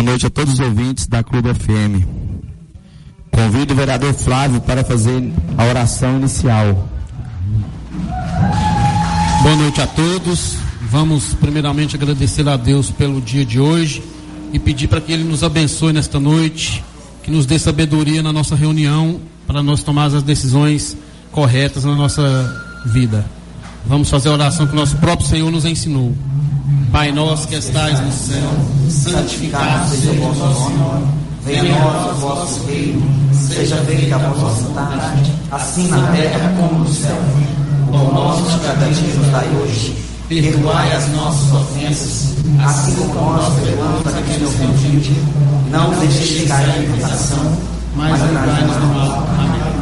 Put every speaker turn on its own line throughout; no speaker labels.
noite a todos os ouvintes da Clube FM. Convido o vereador Flávio para fazer a oração inicial.
Boa noite a todos. Vamos primeiramente agradecer a Deus pelo dia de hoje e pedir para que Ele nos abençoe nesta noite, que nos dê sabedoria na nossa reunião para nós tomarmos as decisões corretas na nossa vida. Vamos fazer a oração que o nosso próprio Senhor nos ensinou. Pai nosso que estais no céu, santificado seja o vosso nome. Venha a nós o vosso reino, seja feita a vossa vontade, assim na terra como no céu. O pão nosso de cada dia nos dai hoje. Perdoai as nossas ofensas, assim como nós perdoamos a quem nos ofende. Não nos deixeis cair em tentação, mas livrai-nos do mal. Amém.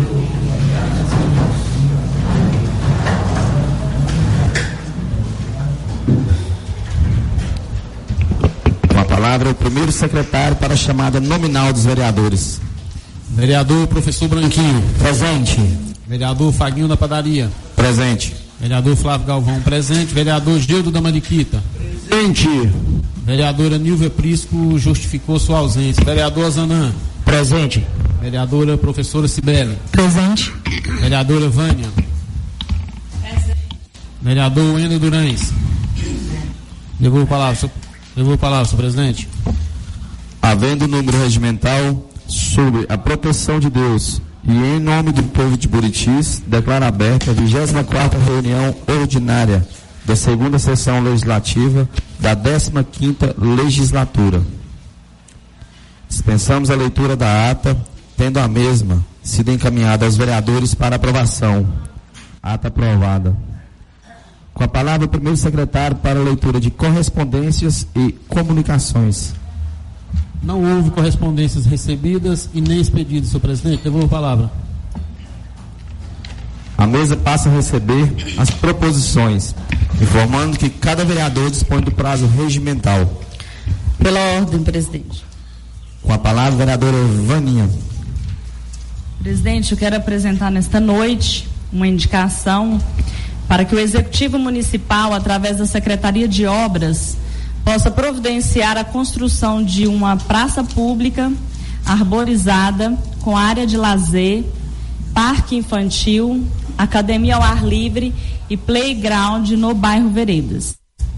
Com a palavra, o primeiro secretário para a chamada nominal dos vereadores.
Vereador Professor Branquinho.
Presente.
Vereador Faguinho da Padaria.
Presente.
Vereador Flávio Galvão. Presente. Vereador Gildo da Mariquita.
Presente.
Vereadora Nilva Prisco justificou sua ausência. Vereador Zanã.
Presente.
Vereadora Professora Cibele.
Presente.
Vereadora Vânia.
Presente.
Vereador Wendel Durães. Devolvo a palavra, senhor presidente.
Havendo número regimental sobre a proteção de Deus e em nome do povo de Buritis, declaro aberta a 24ª reunião ordinária da 2ª sessão legislativa da 15ª legislatura. Dispensamos a leitura da ata, tendo a mesma sido encaminhada aos vereadores para aprovação. Ata aprovada. Com a palavra, o primeiro secretário para a leitura de correspondências e comunicações.
Não houve correspondências recebidas e nem expedidas, senhor presidente. Devolvo a palavra.
A mesa passa a receber as proposições, informando que cada vereador dispõe do prazo regimental.
Pela ordem, presidente.
Com a palavra, a vereadora Vaninha.
Presidente, eu quero apresentar nesta noite uma indicação para que o Executivo Municipal, através da Secretaria de Obras, possa providenciar a construção de uma praça pública arborizada com área de lazer, parque infantil, academia ao ar livre e playground no bairro Veredas.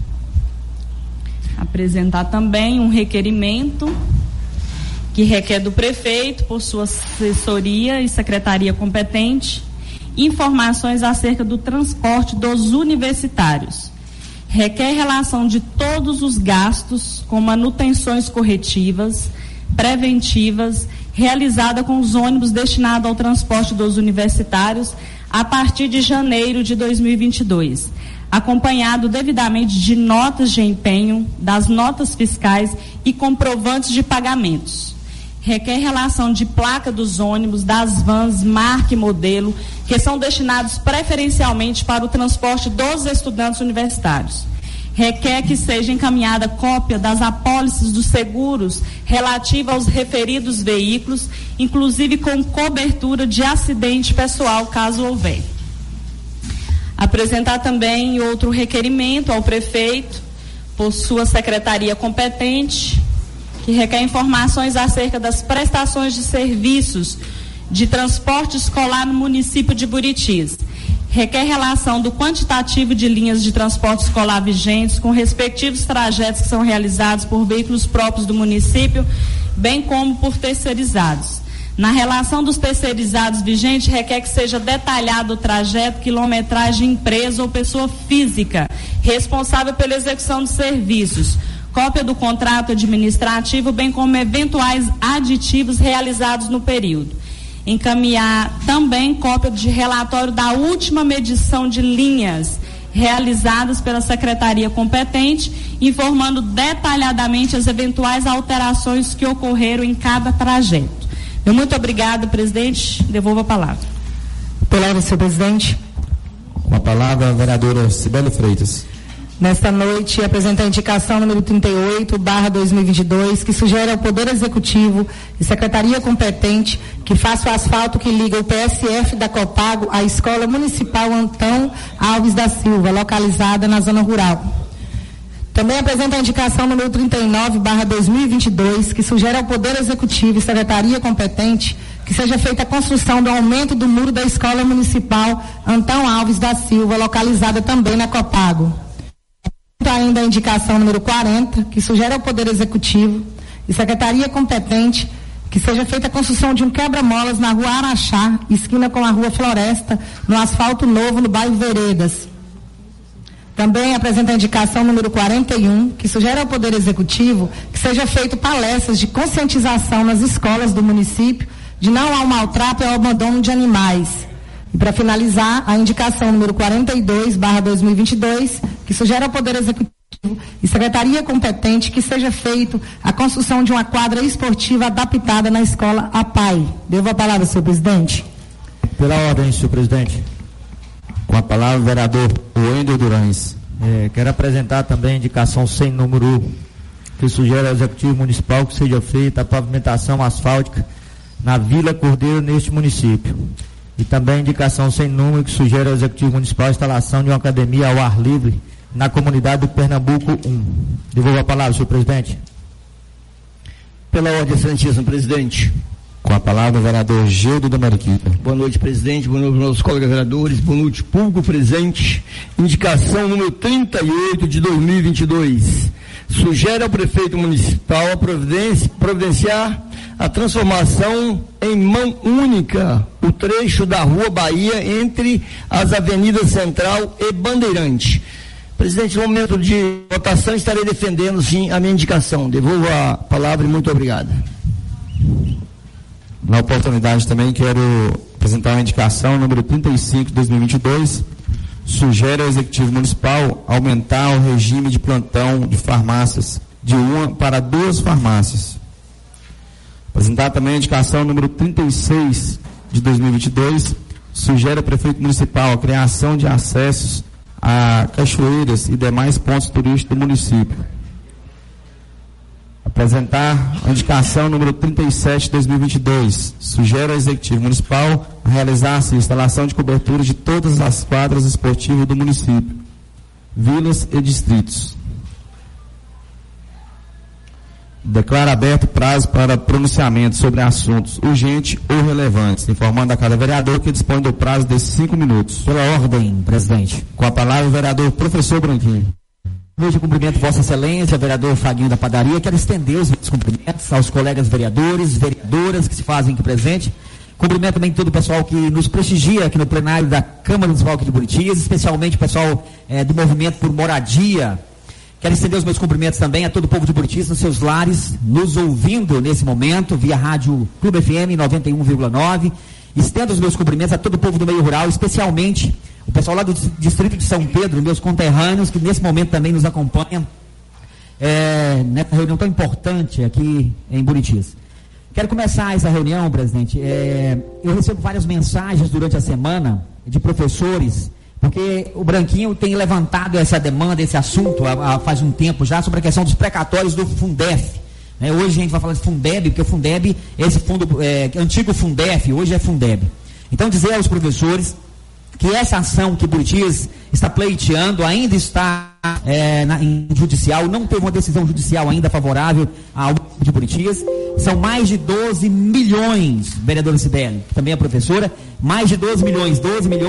Apresentar também um requerimento que requer do prefeito, por sua assessoria e secretaria competente, informações acerca do transporte dos universitários. Requer relação de todos os gastos com manutenções corretivas, preventivas, realizada com os ônibus destinados ao transporte dos universitários a partir de janeiro de 2022, acompanhado devidamente de notas de empenho, das notas fiscais e comprovantes de pagamentos. Requer relação de placa dos ônibus, das vans, marca e modelo, que são destinados preferencialmente para o transporte dos estudantes universitários. Requer que seja encaminhada cópia das apólices dos seguros relativa aos referidos veículos, inclusive com cobertura de acidente pessoal, caso houver. Apresentar também outro requerimento ao prefeito, por sua secretaria competente, que requer informações acerca das prestações de serviços de transporte escolar no município de Buritis. Requer relação do quantitativo de linhas de transporte escolar vigentes com respectivos trajetos que são realizados por veículos próprios do município, bem como por terceirizados. Na relação dos terceirizados vigentes, requer que seja detalhado o trajeto, quilometragem, empresa ou pessoa física responsável pela execução dos serviços, cópia do contrato administrativo, bem como eventuais aditivos realizados no período. Encaminhar também cópia de relatório da última medição de linhas realizadas pela secretaria competente, informando detalhadamente as eventuais alterações que ocorreram em cada trajeto. Muito obrigado, presidente. Devolvo a palavra.
Palavra, senhor presidente.
Com a palavra, a vereadora Cibele Freitas.
Nesta noite, apresenta a indicação número 38/2022, que sugere ao Poder Executivo e Secretaria competente que faça o asfalto que liga o PSF da Copago à Escola Municipal Antão Alves da Silva, localizada na zona rural. Também apresenta a indicação número 39/2022, que sugere ao Poder Executivo e Secretaria competente que seja feita a construção do aumento do muro da Escola Municipal Antão Alves da Silva, localizada também na Copago. Ainda a indicação número 40, que sugere ao Poder Executivo e Secretaria competente que seja feita a construção de um quebra-molas na Rua Araxá, esquina com a Rua Floresta, no asfalto novo no bairro Veredas. Também apresenta a indicação número 41, que sugere ao Poder Executivo que seja feito palestras de conscientização nas escolas do município de não ao maltrato e ao abandono de animais. E para finalizar, a indicação número 42/2022, que sugere ao Poder Executivo e Secretaria competente que seja feito a construção de uma quadra esportiva adaptada na escola APAI. Devo a palavra, senhor presidente.
Pela ordem, senhor presidente.
Com a palavra, o vereador Wendel Durães.
Quero apresentar também a indicação sem número que sugere ao Executivo Municipal que seja feita a pavimentação asfáltica na Vila Cordeiro neste município. E também a indicação sem número que sugere ao Executivo Municipal a instalação de uma academia ao ar livre na comunidade do Pernambuco 1. Devolvo a palavra, senhor presidente.
Pela ordem, excelentíssimo presidente.
Com a palavra, o vereador Gildo da Mariquita.
Boa noite, presidente. Boa noite, meus colegas vereadores. Boa noite, público presente. Indicação número 38 de 2022. Sugere ao prefeito municipal a providenciar a transformação em mão única o trecho da Rua Bahia entre as avenidas Central e Bandeirante. Presidente, no momento de votação estarei defendendo sim a minha indicação. Devolvo a palavra e muito obrigado.
Na oportunidade também quero apresentar uma indicação número 35 de 2022, sugere ao Executivo Municipal aumentar o regime de plantão de farmácias de 1 para 2 farmácias. Apresentar também a indicação número 36 de 2022, sugere ao Prefeito Municipal a criação de acessos a cachoeiras e demais pontos turísticos do município. Apresentar a indicação número 37 de 2022, sugere ao Executivo Municipal a realizar-se a instalação de cobertura de todas as quadras esportivas do município, vilas e distritos. Declara aberto prazo para pronunciamento sobre assuntos urgentes ou relevantes, informando a cada vereador que dispõe do prazo de 5 minutos.
Pela ordem, presidente.
Com a palavra, o vereador Professor Branquinho.
Hoje cumprimento Vossa Excelência, vereador Faguinho da Padaria. Quero estender os meus cumprimentos aos colegas vereadores, vereadoras que se fazem aqui presente. Cumprimento também todo o pessoal que nos prestigia aqui no plenário da Câmara Municipal aqui de Buritis, especialmente o pessoal do Movimento por Moradia. Quero estender os meus cumprimentos também a todo o povo de Buritis nos seus lares, nos ouvindo nesse momento via Rádio Clube FM 91,9. Estendo os meus cumprimentos a todo o povo do meio rural, especialmente o pessoal lá do distrito de São Pedro, meus conterrâneos, que nesse momento também nos acompanham nessa reunião tão importante aqui em Buritis. Quero começar essa reunião, presidente. Eu recebo várias mensagens durante a semana de professores, porque o Branquinho tem levantado essa demanda, esse assunto faz um tempo já, sobre a questão dos precatórios do Fundef. Hoje a gente vai falar de Fundeb, porque o Fundeb, esse fundo, antigo Fundef, hoje é Fundeb. Então, dizer aos professores que essa ação que Buritis está pleiteando ainda está em judicial, não teve uma decisão judicial ainda favorável ao de Buritis. São mais de 12 milhões, vereadora Cibele, que também é professora, mais de 12 milhões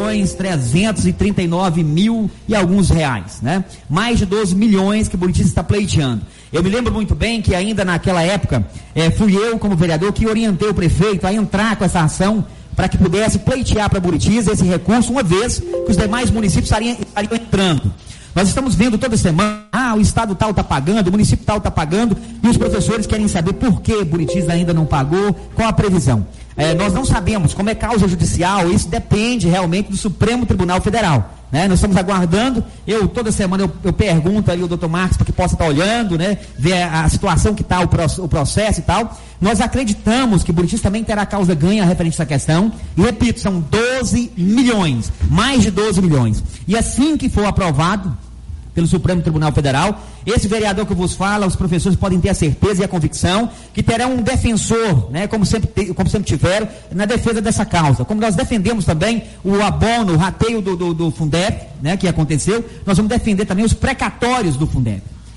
339 mil e alguns reais, né? Mais de 12 milhões que Buritis está pleiteando. Eu me lembro muito bem que ainda naquela época, fui eu como vereador que orientei o prefeito a entrar com essa ação para que pudesse pleitear para Buritis esse recurso, uma vez que os demais municípios estariam entrando. Nós estamos vendo toda semana, o estado tal está pagando, o município tal está pagando, e os professores querem saber por que Buritis ainda não pagou, qual a previsão. Nós não sabemos como é causa judicial, isso depende realmente do Supremo Tribunal Federal. Nós estamos aguardando, toda semana eu pergunto ali ao doutor Marcos para que possa estar olhando, ver a situação que está o processo e tal. Nós acreditamos que Buritis também terá causa ganha referente a essa questão, e repito, são 12 milhões, mais de 12 milhões. E assim que for aprovado pelo Supremo Tribunal Federal, esse vereador que vos fala, os professores podem ter a certeza e a convicção que terão um defensor, como sempre tiveram, na defesa dessa causa. Como nós defendemos também o abono, o rateio do Fundeb, que aconteceu, nós vamos defender também os precatórios do Fundeb.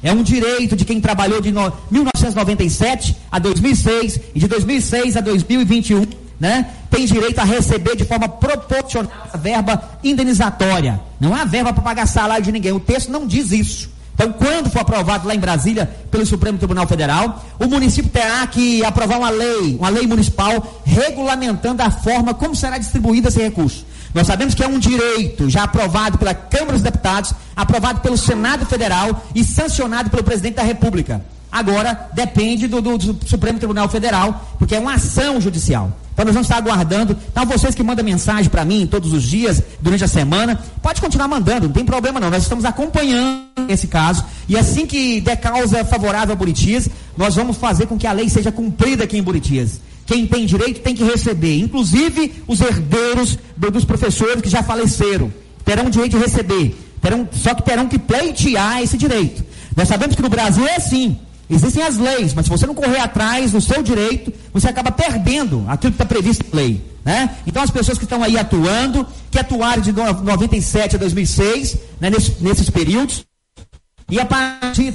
É um direito de quem trabalhou de 1997 a 2006 e de 2006 a 2021, né? Tem direito a receber de forma proporcional a verba indenizatória. Não há verba para pagar salário de ninguém. O texto não diz isso. Então, quando for aprovado lá em Brasília pelo Supremo Tribunal Federal, o município terá que aprovar uma lei municipal regulamentando a forma como será distribuído esse recurso. Nós sabemos que é um direito já aprovado pela Câmara dos Deputados, aprovado pelo Senado Federal e sancionado pelo Presidente da República. Agora, depende do Supremo Tribunal Federal, porque é uma ação judicial. Então, nós vamos estar aguardando. Então, vocês que mandam mensagem para mim todos os dias, durante a semana, pode continuar mandando, não tem problema não. Nós estamos acompanhando esse caso e assim que der causa favorável a Buritis, nós vamos fazer com que a lei seja cumprida aqui em Buritis. Quem tem direito tem que receber, inclusive os herdeiros dos professores que já faleceram, terão direito de receber, só que terão que pleitear esse direito. Nós sabemos que no Brasil é assim, existem as leis, mas se você não correr atrás do seu direito, você acaba perdendo aquilo que está previsto em lei, né? Então as pessoas que estão aí atuando, que atuaram de 97 a 2006, né, nesses períodos, e a partir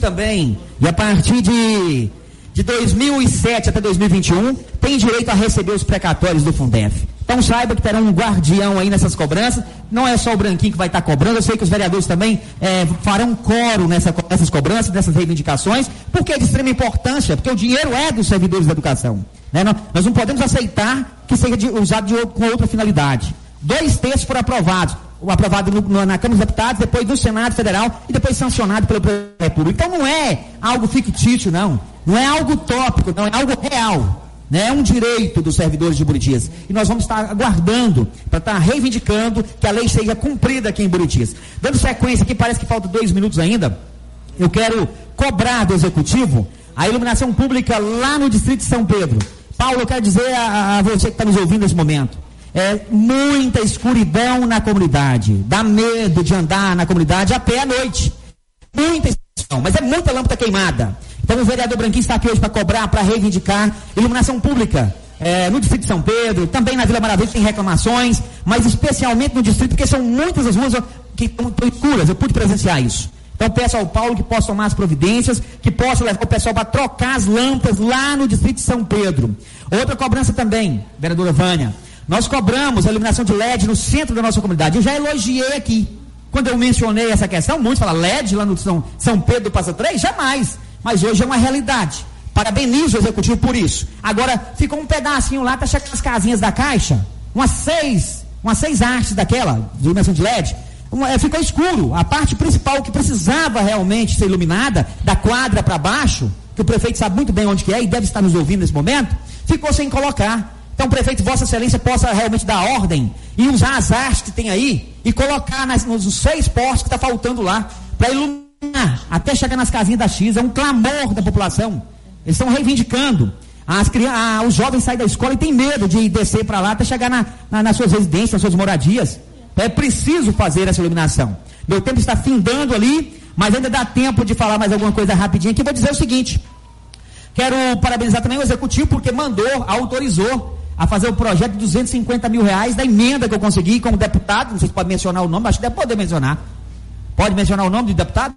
de 2007 até 2021, tem direito a receber os precatórios do Fundef. Então saiba que terá um guardião aí nessas cobranças, não é só o Branquinho que vai estar cobrando, eu sei que os vereadores também farão coro nessas cobranças, nessas reivindicações, porque é de extrema importância, porque o dinheiro é dos servidores da educação, né? Nós não podemos aceitar que seja usado com outra finalidade. 2 textos foram aprovados, aprovado na Câmara dos Deputados, depois no Senado Federal e depois sancionado pelo Presidente da República. Então não é algo fictício, não é algo utópico, não é algo real, né? É um direito dos servidores de Buritis e nós vamos estar aguardando para estar reivindicando que a lei seja cumprida aqui em Buritis. Dando sequência aqui, parece que falta 2 minutos ainda, eu quero cobrar do Executivo a iluminação pública lá no Distrito de São Pedro. Paulo, eu quero dizer a você que está nos ouvindo nesse momento, muita escuridão na comunidade, dá medo de andar na comunidade a pé à noite, muita escuridão, mas é muita lâmpada queimada. Então o vereador Branquinho está aqui hoje para cobrar, para reivindicar iluminação pública no Distrito de São Pedro, também na Vila Maravilha tem reclamações, mas especialmente no Distrito, porque são muitas as ruas que estão escuras, eu pude presenciar isso. Então peço ao Paulo que possa tomar as providências, que possa levar o pessoal para trocar as lâmpadas lá no Distrito de São Pedro. Outra cobrança também, vereadora Vânia, nós cobramos a iluminação de LED no centro da nossa comunidade. Eu já elogiei aqui. Quando eu mencionei essa questão, muitos falam LED lá no São Pedro do Passa 3, jamais. Mas hoje é uma realidade. Parabenizo o Executivo por isso. Agora, ficou um pedacinho lá, tá chegando as casinhas da Caixa, umas seis artes daquela, de iluminação de LED, ficou escuro. A parte principal que precisava realmente ser iluminada, da quadra para baixo, que o prefeito sabe muito bem onde que é e deve estar nos ouvindo nesse momento, ficou sem colocar. Então, prefeito, Vossa Excelência possa realmente dar ordem e usar as artes que tem aí e colocar nos 6 postos que está faltando lá, para iluminar, até chegar nas casinhas da X. É um clamor da população. Eles estão reivindicando. Os jovens saem da escola e têm medo de descer para lá até chegar nas suas residências, nas suas moradias. Então, é preciso fazer essa iluminação. Meu tempo está findando ali, mas ainda dá tempo de falar mais alguma coisa rapidinho aqui. Vou dizer o seguinte: quero parabenizar também o Executivo, porque autorizou a fazer o projeto de R$250 mil da emenda que eu consegui como deputado. Não sei se pode mencionar o nome, acho que deve poder mencionar. Pode mencionar o nome do deputado?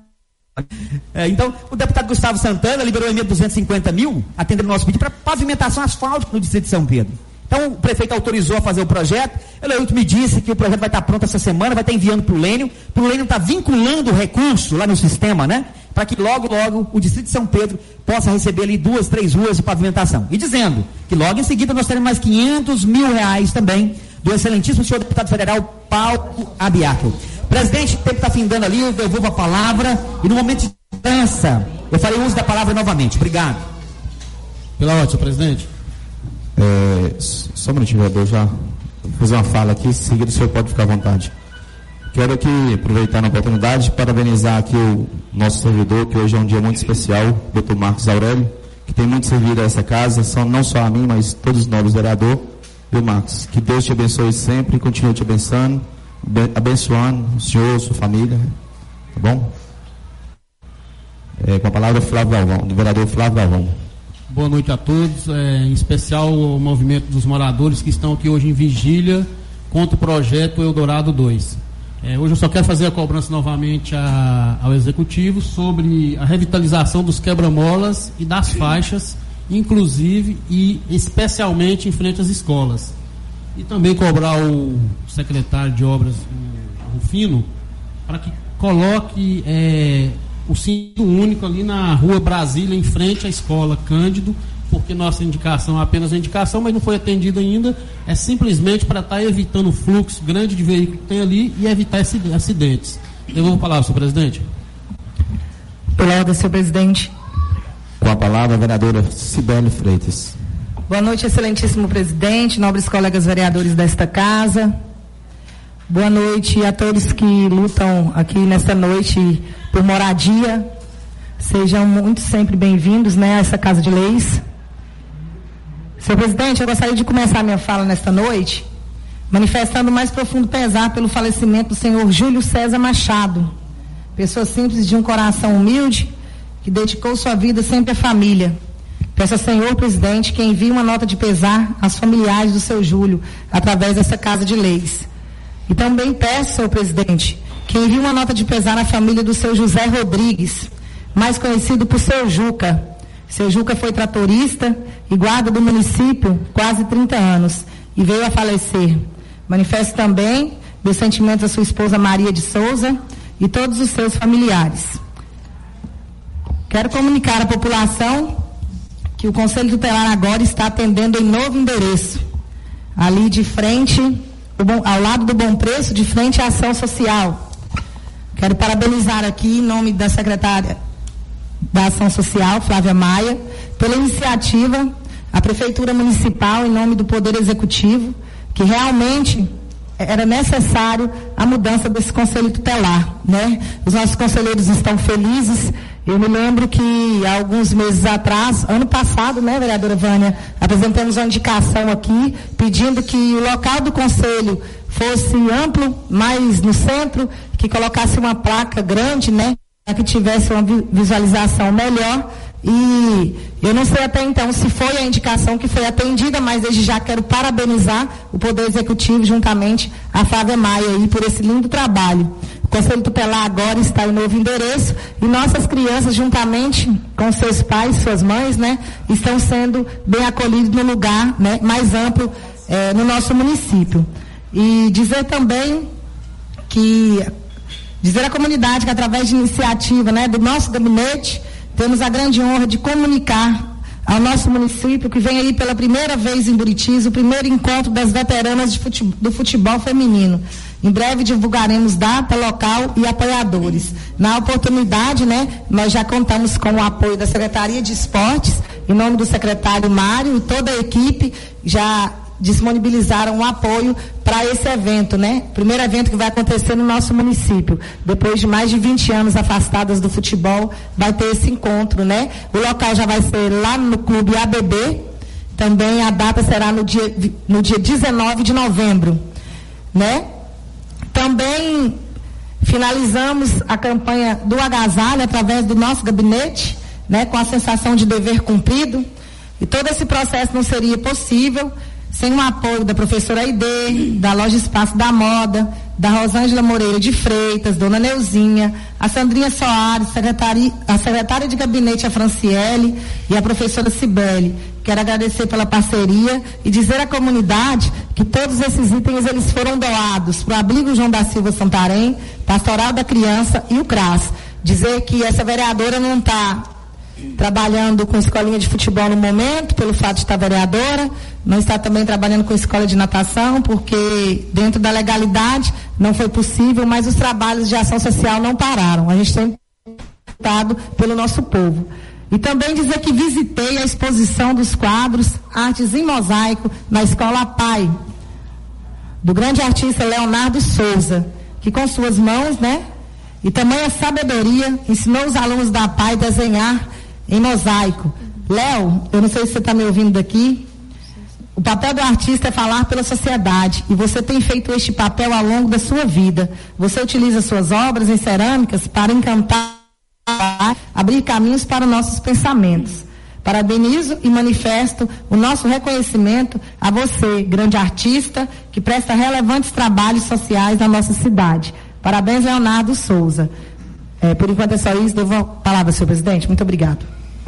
Então, o deputado Gustavo Santana liberou a emenda de 250 mil, atendendo o nosso pedido, para pavimentação asfáltica no Distrito de São Pedro. Então, o prefeito autorizou a fazer o projeto. Ele me disse que o projeto vai estar pronto essa semana, vai estar enviando para o Lênio está vinculando o recurso lá no sistema, né? Para que logo o Distrito de São Pedro possa receber ali 2, 3 ruas de pavimentação. E dizendo que logo em seguida nós teremos mais R$500 mil também do excelentíssimo senhor deputado federal Paulo Abiaco. Presidente, o tempo está findando ali, eu devolvo a palavra e no momento de dança eu farei uso da palavra novamente. Obrigado.
Pela ordem, senhor presidente.
Só um minutinho, vereador, já vou fazer uma fala aqui, em seguida o senhor pode ficar à vontade. Quero aqui, aproveitando a oportunidade, parabenizar aqui o nosso servidor, que hoje é um dia muito especial, Dr. Marcos Aurélio, que tem muito servido a essa casa, não só a mim, mas todos os novos vereadores. Viu, Marcos? Que Deus te abençoe sempre e continue te abençoando o senhor, sua família, tá bom? Com a palavra Flávio Galvão, do vereador Flávio Galvão.
Boa noite a todos, em especial o movimento dos moradores que estão aqui hoje em vigília contra o projeto Eldorado 2. Hoje eu só quero fazer a cobrança novamente ao Executivo sobre a revitalização dos quebra-molas e das faixas, inclusive e especialmente em frente às escolas. E também cobrar o secretário de Obras, o Rufino, para que coloque o cinto único ali na Rua Brasília, em frente à escola Cândido, porque nossa indicação é apenas a indicação, mas não foi atendida ainda, é simplesmente para estar evitando o fluxo grande de veículo que tem ali e evitar acidentes. Devolvo a palavra, senhor presidente.
Pela ordem, senhor presidente.
Com a palavra, a vereadora Cibele Freitas.
Boa noite, excelentíssimo presidente, nobres colegas vereadores desta casa. Boa noite a todos que lutam aqui nesta noite por moradia. Sejam muito sempre bem-vindos, né, a essa Casa de Leis. Senhor presidente, eu gostaria de começar minha fala nesta noite manifestando o mais profundo pesar pelo falecimento do senhor Júlio César Machado, pessoa simples de um coração humilde que dedicou sua vida sempre à família. Peço ao senhor presidente que envie uma nota de pesar aos familiares do seu Júlio através dessa Casa de Leis. E também peço, senhor presidente, que envie uma nota de pesar à família do seu José Rodrigues, mais conhecido por seu Juca. Seu Juca foi tratorista e guarda do município quase 30 anos e veio a falecer. Manifesto também meus sentimentos à sua esposa Maria de Souza e todos os seus familiares. Quero comunicar à população que o Conselho Tutelar agora está atendendo em novo endereço, ali de frente, ao lado do Bom Preço, de frente à Ação Social. Quero parabenizar aqui, em nome da secretária da Ação Social, Flávia Maia, pela iniciativa, a Prefeitura Municipal, em nome do Poder Executivo, que realmente era necessário a mudança desse Conselho Tutelar, né? Os nossos conselheiros estão felizes. Eu me lembro que há alguns meses atrás, ano passado, né, vereadora Vânia, apresentamos uma indicação aqui, pedindo que o local do conselho fosse amplo, mais no centro, que colocasse uma placa grande, né, para que tivesse uma visualização melhor. E eu não sei até então se foi a indicação que foi atendida, mas desde já quero parabenizar o Poder Executivo juntamente a Flávia Maia aí por esse lindo trabalho. O Conselho Tutelar agora está em novo endereço e nossas crianças, juntamente com seus pais, suas mães, né, estão sendo bem acolhidos no lugar, né, mais amplo no nosso município. E dizer também dizer à comunidade que através de iniciativa, né, do nosso gabinete, temos a grande honra de comunicar ao nosso município que vem aí pela primeira vez em Buritis o primeiro encontro das veteranas do futebol feminino. Em breve divulgaremos data, local e apoiadores. Na oportunidade, né, nós já contamos com o apoio da Secretaria de Esportes, em nome do secretário Mário e toda a equipe já disponibilizaram um apoio para esse evento, né? Primeiro evento que vai acontecer no nosso município. Depois de mais de 20 anos afastadas do futebol, vai ter esse encontro, né? O local já vai ser lá no Clube ABB. Também a data será no dia 19 de novembro, né? Também finalizamos a campanha do agasalho através do nosso gabinete, né? Com a sensação de dever cumprido. E todo esse processo não seria possível sem o apoio da professora Aide, da Loja Espaço da Moda, da Rosângela Moreira de Freitas, dona Neuzinha, a Sandrinha Soares, a secretária de gabinete, a Franciele, e a professora Cibele. Quero agradecer pela parceria e dizer à comunidade que todos esses itens eles foram doados para o Abrigo João da Silva Santarém, Pastoral da Criança e o CRAS. Dizer que essa vereadora não está trabalhando com escolinha de futebol no momento, pelo fato de estar vereadora, não está também trabalhando com escola de natação, porque dentro da legalidade não foi possível, mas os trabalhos de ação social não pararam. A gente tem lutado pelo nosso povo. E também dizer que visitei a exposição dos quadros Artes em Mosaico na Escola Pai, do grande artista Leonardo Souza, que com suas mãos, né, e tamanha sabedoria, ensinou os alunos da Pai a desenhar em mosaico. Léo, eu não sei se você está me ouvindo daqui, o papel do artista é falar pela sociedade, e você tem feito este papel ao longo da sua vida. Você utiliza suas obras em cerâmicas para encantar, abrir caminhos para nossos pensamentos. Parabenizo e manifesto o nosso reconhecimento a você, grande artista, que presta relevantes trabalhos sociais na nossa cidade. Parabéns, Leonardo Souza. Por enquanto é só isso. Devo a palavra, senhor presidente. Muito obrigado.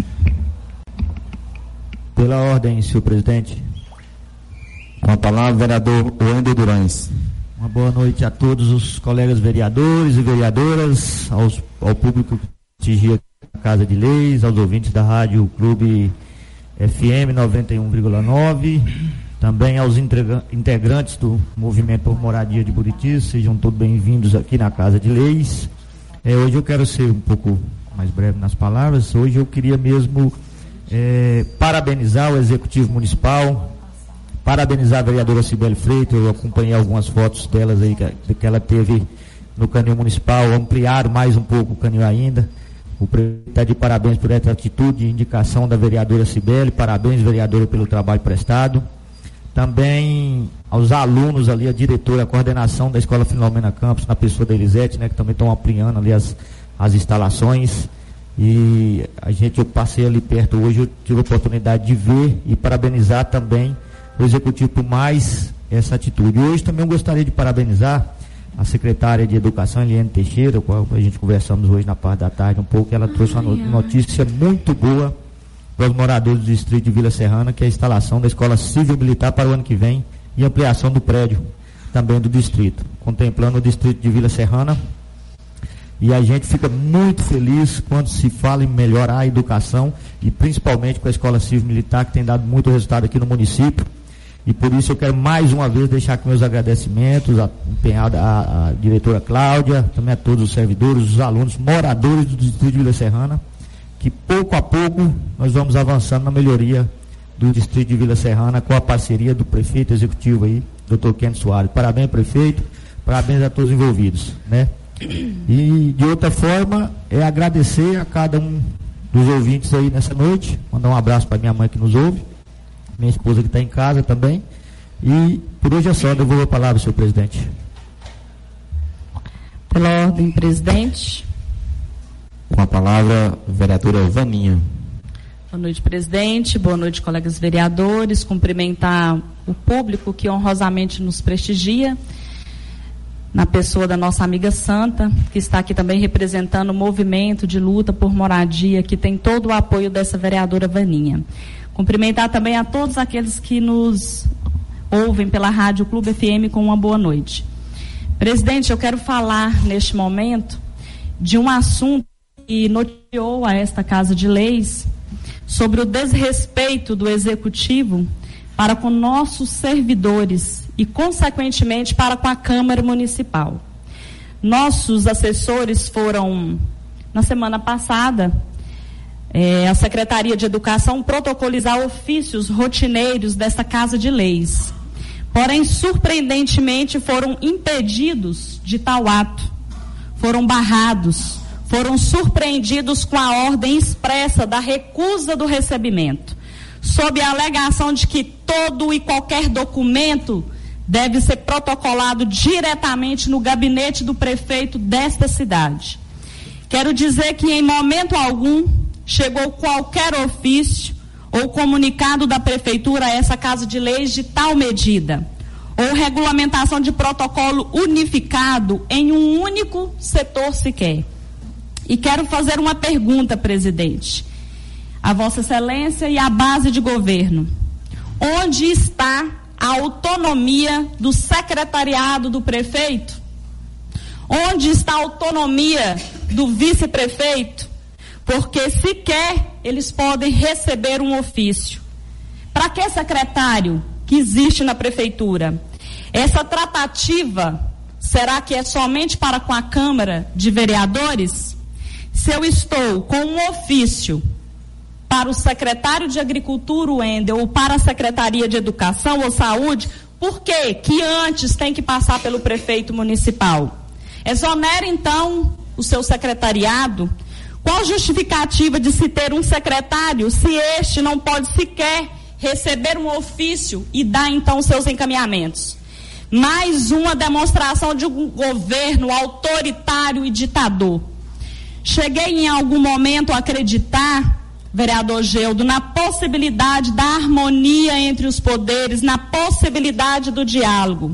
Pela ordem, senhor presidente.
Com a palavra, vereador Wendel Durães.
Uma boa noite a todos os colegas vereadores e vereadoras, ao público que prestigia a Casa de Leis, aos ouvintes da Rádio Clube FM 91,9, também aos integrantes do Movimento por Moradia de Buriti, sejam todos bem-vindos aqui na Casa de Leis. Hoje eu quero ser um pouco mais breve nas palavras. Hoje eu queria mesmo parabenizar o Executivo Municipal, parabenizar a vereadora Cibele Freitas. Eu acompanhei algumas fotos delas aí que ela teve no Canil Municipal, ampliar mais um pouco o Canil ainda. O prefeito está de parabéns por essa atitude e indicação da vereadora Cibele. Parabéns, vereadora, pelo trabalho prestado. Também aos alunos ali, a diretora, a coordenação da Escola Filomena Campos, na pessoa da Elisete, né, que também estão ampliando ali as instalações. E eu passei ali perto hoje, eu tive a oportunidade de ver e parabenizar também o Executivo por mais essa atitude. Hoje também eu gostaria de parabenizar a secretária de Educação, Eliane Teixeira, com a qual a gente conversamos hoje na parte da tarde um pouco. Ela trouxe uma notícia muito boa para os moradores do distrito de Vila Serrana, que é a instalação da Escola Civil Militar para o ano que vem e ampliação do prédio também do distrito, contemplando o distrito de Vila Serrana. E a gente fica muito feliz quando se fala em melhorar a educação e principalmente com a Escola Civil Militar, que tem dado muito resultado aqui no município. E por isso eu quero mais uma vez deixar aqui meus agradecimentos à diretora Cláudia, também a todos os servidores, os alunos, moradores do distrito de Vila Serrana, que pouco a pouco nós vamos avançando na melhoria do distrito de Vila Serrana com a parceria do prefeito executivo aí, Dr. Kenneth Soares. Parabéns, prefeito, parabéns a todos os envolvidos, né? E de outra forma, agradecer a cada um dos ouvintes aí nessa noite, mandar um abraço para minha mãe que nos ouve, minha esposa que está em casa também. E por hoje é só, devolvo a palavra, senhor presidente.
Pela ordem, presidente.
Com a palavra, vereadora Vaninha.
Boa noite, presidente. Boa noite, colegas vereadores. Cumprimentar o público que honrosamente nos prestigia, na pessoa da nossa amiga Santa, que está aqui também representando o movimento de luta por moradia, que tem todo o apoio dessa vereadora Vaninha. Cumprimentar também a todos aqueles que nos ouvem pela Rádio Clube FM com uma boa noite. Presidente, eu quero falar neste momento de um assunto que noticiou a esta Casa de Leis sobre o desrespeito do Executivo para com nossos servidores e, consequentemente, para com a Câmara Municipal. Nossos assessores foram, na semana passada, a Secretaria de Educação protocolizar ofícios rotineiros desta Casa de Leis. Porém, surpreendentemente, foram impedidos de tal ato, foram barrados, foram surpreendidos com a ordem expressa da recusa do recebimento, sob a alegação de que todo e qualquer documento deve ser protocolado diretamente no gabinete do prefeito desta cidade. Quero dizer que em momento algum chegou qualquer ofício ou comunicado da prefeitura a essa Casa de Leis de tal medida, ou regulamentação de protocolo unificado em um único setor sequer. E quero fazer uma pergunta, presidente, a Vossa Excelência e à base de governo. Onde está a autonomia do secretariado do prefeito? Onde está a autonomia do vice-prefeito? Porque sequer eles podem receber um ofício. Para que secretário que existe na prefeitura? Essa tratativa, será que é somente para com a Câmara de Vereadores? Se eu estou com um ofício para o secretário de Agricultura, o Wendel, ou para a Secretaria de Educação ou Saúde, por que antes tem que passar pelo prefeito municipal? Exonera, então, o seu secretariado? Qual justificativa de se ter um secretário se este não pode sequer receber um ofício e dar, então, seus encaminhamentos? Mais uma demonstração de um governo autoritário e ditador. Cheguei em algum momento a acreditar, vereador Geudo, na possibilidade da harmonia entre os poderes, na possibilidade do diálogo.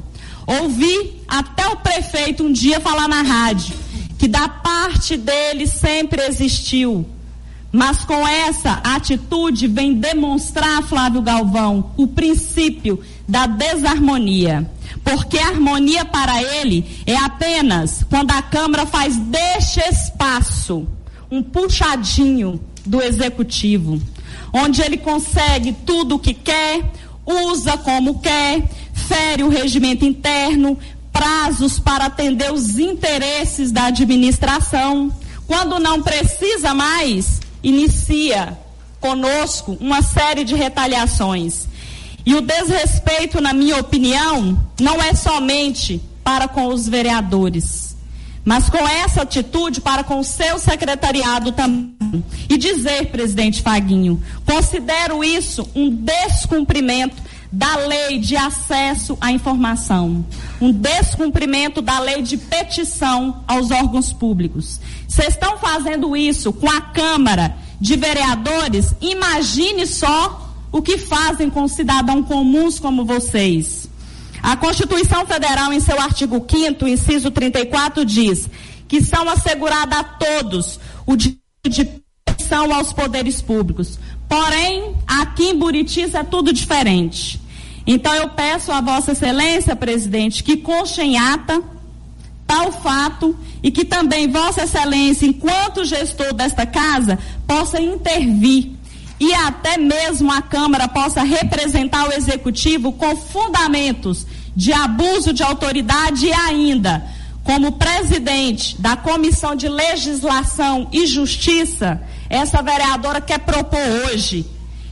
Ouvi até o prefeito um dia falar na rádio que da parte dele sempre existiu, mas com essa atitude vem demonstrar, Flávio Galvão, o princípio da desarmonia, porque a harmonia para ele é apenas quando a Câmara faz deste espaço um puxadinho do Executivo, onde ele consegue tudo o que quer, usa como quer, fere o regimento interno, prazos para atender os interesses da administração. Quando não precisa mais, inicia conosco uma série de retaliações. E o desrespeito, na minha opinião, não é somente para com os vereadores, mas com essa atitude para com o seu secretariado também. E dizer, presidente Faguinho, considero isso um descumprimento da lei de acesso à informação, um descumprimento da lei de petição aos órgãos públicos. Vocês estão fazendo isso com a Câmara de Vereadores? Imagine só o que fazem com cidadãos comuns como vocês. A Constituição Federal, em seu artigo 5º, inciso 34, diz que são assegurados a todos o direito de petição aos poderes públicos. Porém, aqui em Buritis é tudo diferente. Então eu peço a Vossa Excelência, presidente, que conste em ata tal fato e que também Vossa Excelência, enquanto gestor desta casa, possa intervir e até mesmo a Câmara possa representar o Executivo com fundamentos de abuso de autoridade e ainda, como presidente da Comissão de Legislação e Justiça, essa vereadora quer propor hoje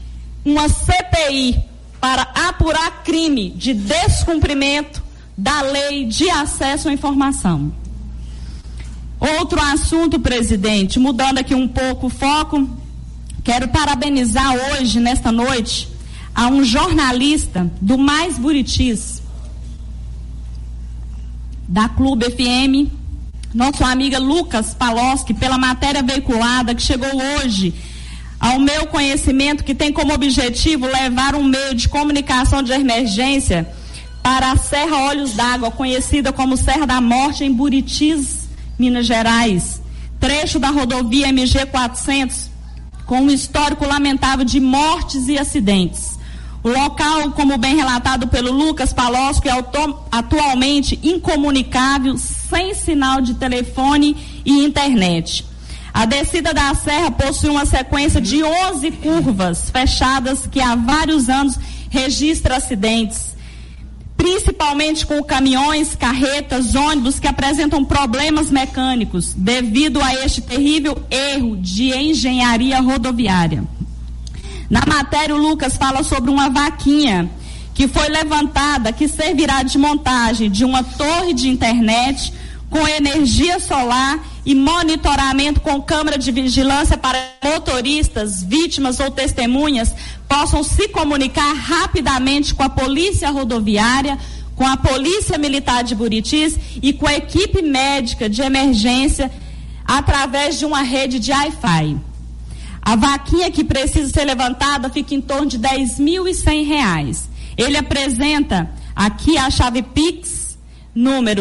uma CPI para apurar crime de descumprimento da lei de acesso à informação. Outro assunto, presidente, mudando aqui um pouco o foco, quero parabenizar hoje, nesta noite, a um jornalista do Mais Buritis, da Clube FM, nosso amigo Lucas Paloski, pela matéria veiculada que chegou hoje ao meu conhecimento, que tem como objetivo levar um meio de comunicação de emergência para a Serra Olhos d'Água, conhecida como Serra da Morte, em Buritis, Minas Gerais, trecho da rodovia MG 400, com um histórico lamentável de mortes e acidentes. O local, como bem relatado pelo Lucas Paloski, é atualmente incomunicável, sem sinal de telefone e internet. A descida da serra possui uma sequência de 11 curvas fechadas que há vários anos registra acidentes, principalmente com caminhões, carretas, ônibus que apresentam problemas mecânicos devido a este terrível erro de engenharia rodoviária. Na matéria, o Lucas fala sobre uma vaquinha que foi levantada, que servirá de montagem de uma torre de internet com energia solar e monitoramento com câmera de vigilância para motoristas, vítimas ou testemunhas possam se comunicar rapidamente com a polícia rodoviária, com a polícia militar de Buritis e com a equipe médica de emergência através de uma rede de Wi-Fi. A vaquinha que precisa ser levantada fica em torno de R$10.100. Ele apresenta aqui a chave Pix, número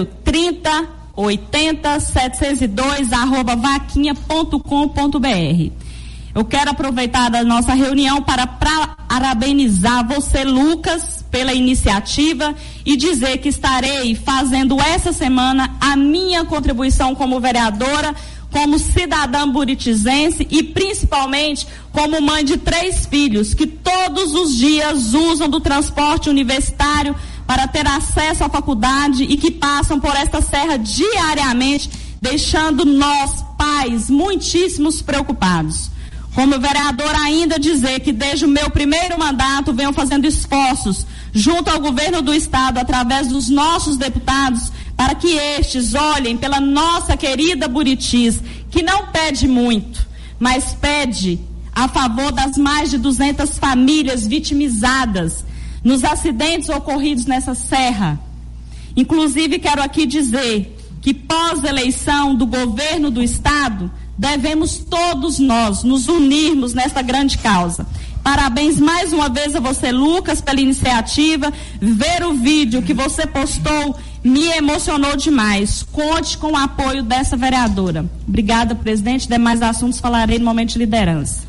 3080-702@vaquinha.com.br. Eu quero aproveitar da nossa reunião para parabenizar você, Lucas, pela iniciativa e dizer que estarei fazendo essa semana a minha contribuição como vereadora, como cidadã buritizense e principalmente como mãe de 3 filhos que todos os dias usam do transporte universitário para ter acesso à faculdade e que passam por esta serra diariamente, deixando nós, pais, muitíssimos preocupados. Como vereadora, ainda dizer que desde o meu primeiro mandato venho fazendo esforços junto ao governo do estado, através dos nossos deputados, para que estes olhem pela nossa querida Buritis, que não pede muito, mas pede a favor das mais de 200 famílias vitimizadas nos acidentes ocorridos nessa serra. Inclusive, quero aqui dizer que pós-eleição do governo do estado, devemos todos nós nos unirmos nesta grande causa. Parabéns mais uma vez a você, Lucas, pela iniciativa. Ver o vídeo que você postou me emocionou demais. Conte com o apoio dessa vereadora. Obrigada, presidente. Demais assuntos falarei no momento de liderança.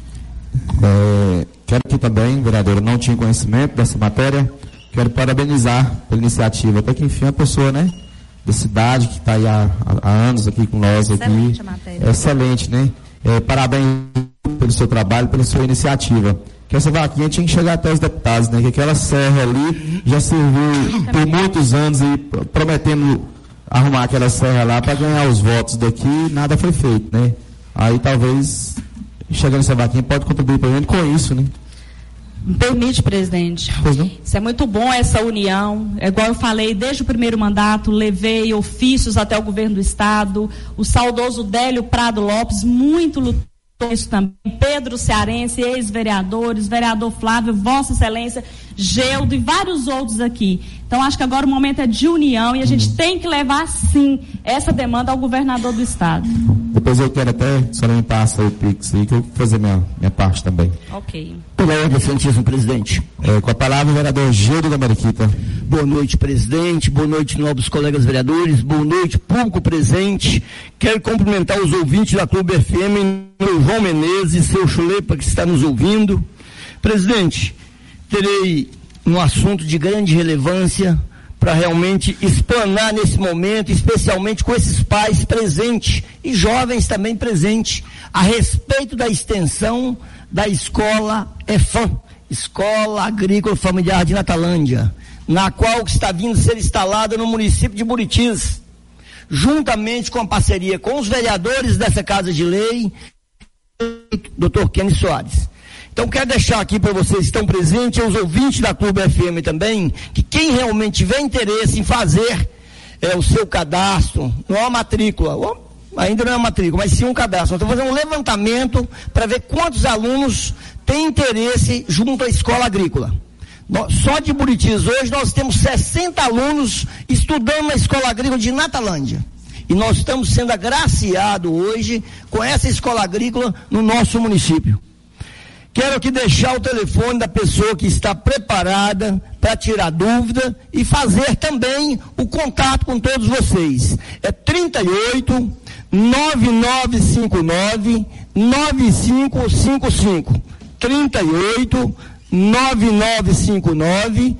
Quero aqui também, vereadora, não tinha conhecimento dessa matéria. Quero parabenizar pela iniciativa. Até que enfim, a pessoa, né, da cidade, que está aí há anos aqui com nós. Excelente aqui. A matéria. Excelente, né? Parabéns pelo seu trabalho, pela sua iniciativa. Que essa vaquinha tinha que chegar até os deputados, né? Que aquela serra ali já serviu por muitos anos e prometendo arrumar aquela serra lá para ganhar os votos daqui, nada foi feito, né? Aí talvez, chegando essa vaquinha, pode contribuir pelo menos com isso, né?
Me permite, presidente.
Pois não?
Isso é muito bom, essa união. É igual eu falei, desde o primeiro mandato, levei ofícios até o governo do estado. O saudoso Délio Prado Lopes, muito lutou isso também. Pedro Cearense, ex-vereadores, vereador Flávio, Vossa Excelência, Geudo e vários outros aqui. Então, acho que agora o momento é de união e a gente tem que levar, sim, essa demanda ao governador do estado.
Depois eu quero até, a senhora me passa o Pix aí, que eu vou fazer minha parte também.
Ok.
Pela ordem, excelentíssimo presidente.
Com a palavra, o vereador Gildo da Mariquita.
Boa noite, presidente. Boa noite, nobres colegas vereadores. Boa noite, público presente. Quero cumprimentar os ouvintes da Clube FM, meu João Menezes, seu Chulepa, que está nos ouvindo. Presidente, terei um assunto de grande relevância para realmente explanar nesse momento, especialmente com esses pais presentes e jovens também presentes, a respeito da extensão da escola EFAM, Escola Agrícola Familiar de Natalândia, na qual está vindo ser instalada no município de Buritis, juntamente com a parceria com os vereadores dessa Casa de Lei, Dr. Kenny Soares. Então, quero deixar aqui para vocês que estão presentes, os ouvintes da Clube FM também, que quem realmente tiver interesse em fazer o seu cadastro, não é uma matrícula, ainda não é uma matrícula, mas sim um cadastro. Nós estamos fazendo um levantamento para ver quantos alunos têm interesse junto à escola agrícola. Só de Buritis hoje nós temos 60 alunos estudando na escola agrícola de Natalândia. E nós estamos sendo agraciados hoje com essa escola agrícola no nosso município. Quero aqui deixar o telefone da pessoa que está preparada para tirar dúvida e fazer também o contato com todos vocês. É 38 9959 9555. 38 9959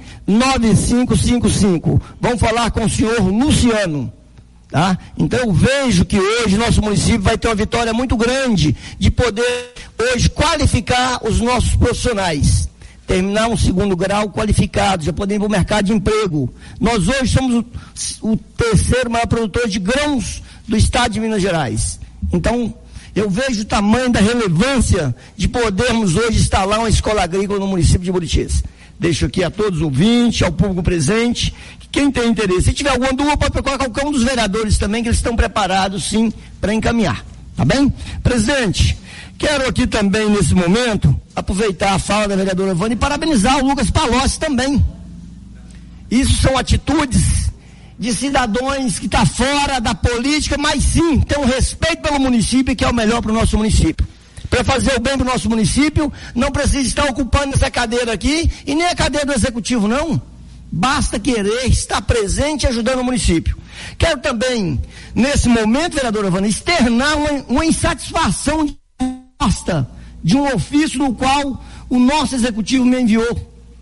9555. Vamos falar com o senhor Luciano. Tá? Então eu vejo que hoje nosso município vai ter uma vitória muito grande de poder hoje qualificar os nossos profissionais, terminar um segundo grau qualificado, já podemos ir para o mercado de emprego. Nós hoje somos o terceiro maior produtor de grãos do estado de Minas Gerais. Então eu vejo o tamanho da relevância de podermos hoje instalar uma escola agrícola no município de Buritis. Deixo aqui a todos os ouvintes, ao público presente, quem tem interesse. Se tiver alguma dúvida, pode procurar qualquer um dos vereadores também, que eles estão preparados, sim, para encaminhar. Tá bem? Presidente, quero aqui também, nesse momento, aproveitar a fala da vereadora Vânia e parabenizar o Lucas Palocci também. Isso são atitudes de cidadãos que estão fora da política, mas sim, tem um respeito pelo município, que é o melhor para o nosso município. Para fazer o bem para o nosso município, não precisa estar ocupando essa cadeira aqui, e nem a cadeira do executivo, não. Basta querer estar presente e ajudando o município. Quero também, nesse momento, vereadora Vânia, externar uma insatisfação de um ofício no qual o nosso executivo me enviou.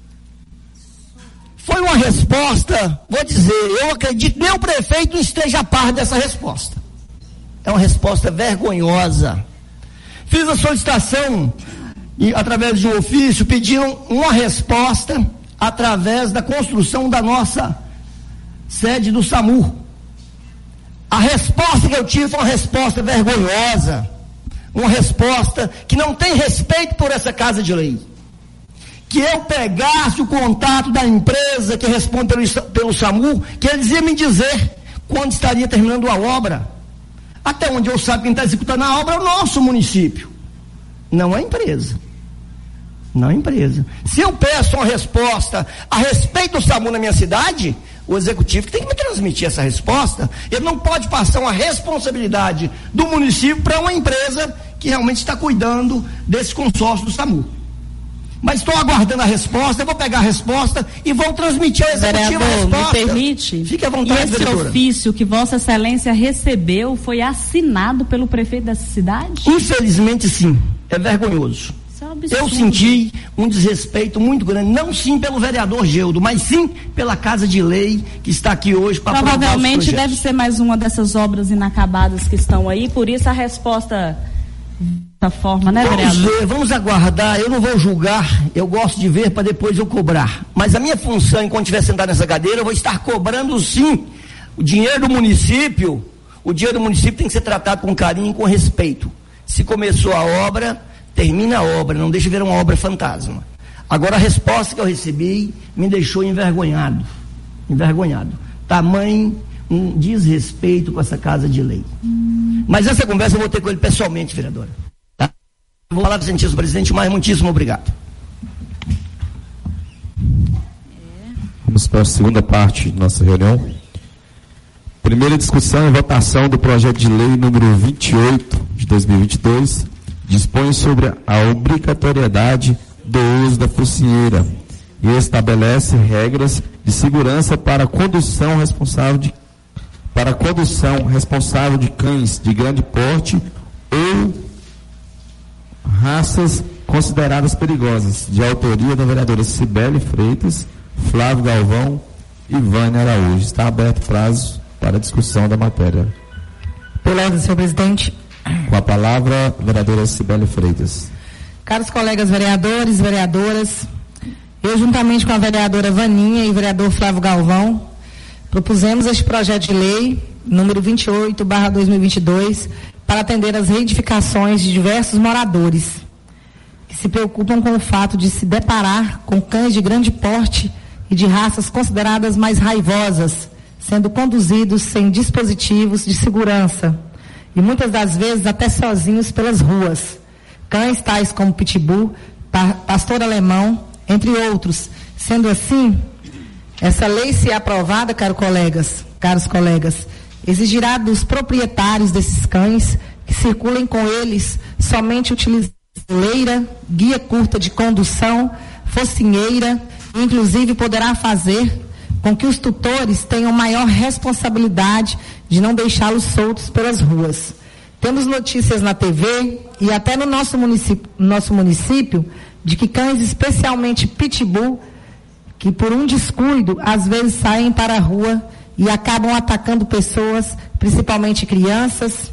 Foi uma resposta, vou dizer, eu acredito que nem o prefeito esteja a par dessa resposta. É uma resposta vergonhosa. Fiz a solicitação através de um ofício, pediram uma resposta através da construção da nossa sede do SAMU. A resposta que eu tive foi uma resposta vergonhosa, uma resposta que não tem respeito por essa Casa de Lei. Que eu pegasse o contato da empresa que responde pelo SAMU, que eles iam me dizer quando estaria terminando a obra. Até onde eu sei, quem está executando a obra é o nosso município, não a empresa. Não a empresa. Se eu peço uma resposta a respeito do SAMU na minha cidade, o executivo tem que me transmitir essa resposta. Ele não pode passar uma responsabilidade do município para uma empresa que realmente está cuidando desse consórcio do SAMU. Mas estou aguardando a resposta, eu vou pegar a resposta e vou transmitir ao executivo a resposta.
Me permite?
Fique à vontade,
e esse
vereadora.
ofício que Vossa Excelência recebeu foi assinado pelo prefeito dessa cidade?
Infelizmente, sim. É vergonhoso.
Isso é um absurdo.
Eu senti um desrespeito muito grande, não sim pelo vereador Geudo, mas sim pela Casa de Lei que está aqui hoje para aprovar os
Provavelmente
projetos.
deve ser mais uma dessas obras inacabadas que estão aí, por isso a resposta da forma, né,
Vamos
vereador?
ver, vamos aguardar. Eu não vou julgar, eu gosto de ver para depois eu cobrar. Mas a minha função, enquanto estiver sentado nessa cadeira, eu vou estar cobrando sim. O dinheiro do município tem que ser tratado com carinho e com respeito. Se começou a obra, termina a obra, não deixa ver uma obra fantasma. Agora a resposta que eu recebi me deixou envergonhado. Tamanho um desrespeito com essa Casa de Lei. Mas essa conversa eu vou ter com ele pessoalmente, vereadora. Tá? Vou falar para o senhor presidente, mas muitíssimo obrigado.
Vamos para a segunda parte de nossa reunião. Primeira discussão e votação do projeto de lei número 28 de 2022, dispõe sobre a obrigatoriedade do uso da focinheira e estabelece regras de segurança para a condução responsável de cães de grande porte ou raças consideradas perigosas, de autoria da vereadora Cibele Freitas, Flávio Galvão e Vânia Araújo. Está aberto prazo para a discussão da matéria.
Pela ordem, senhor presidente.
Com a palavra, vereadora Cibele Freitas.
Caros colegas vereadores, vereadoras, eu juntamente com a vereadora Vaninha e o vereador Flávio Galvão, propusemos este projeto de lei, número 28/2022, para atender às reivindicações de diversos moradores que se preocupam com o fato de se deparar com cães de grande porte e de raças consideradas mais raivosas, sendo conduzidos sem dispositivos de segurança e muitas das vezes até sozinhos pelas ruas. Cães tais como pitbull, pastor alemão, entre outros. Sendo assim, essa lei, se aprovada, caros colegas, exigirá dos proprietários desses cães que circulem com eles somente utilizando coleira, guia curta de condução, focinheira, e inclusive poderá fazer com que os tutores tenham maior responsabilidade de não deixá-los soltos pelas ruas. Temos notícias na TV e até no nosso município de que cães, especialmente pitbull, que por um descuido às vezes saem para a rua e acabam atacando pessoas, principalmente crianças,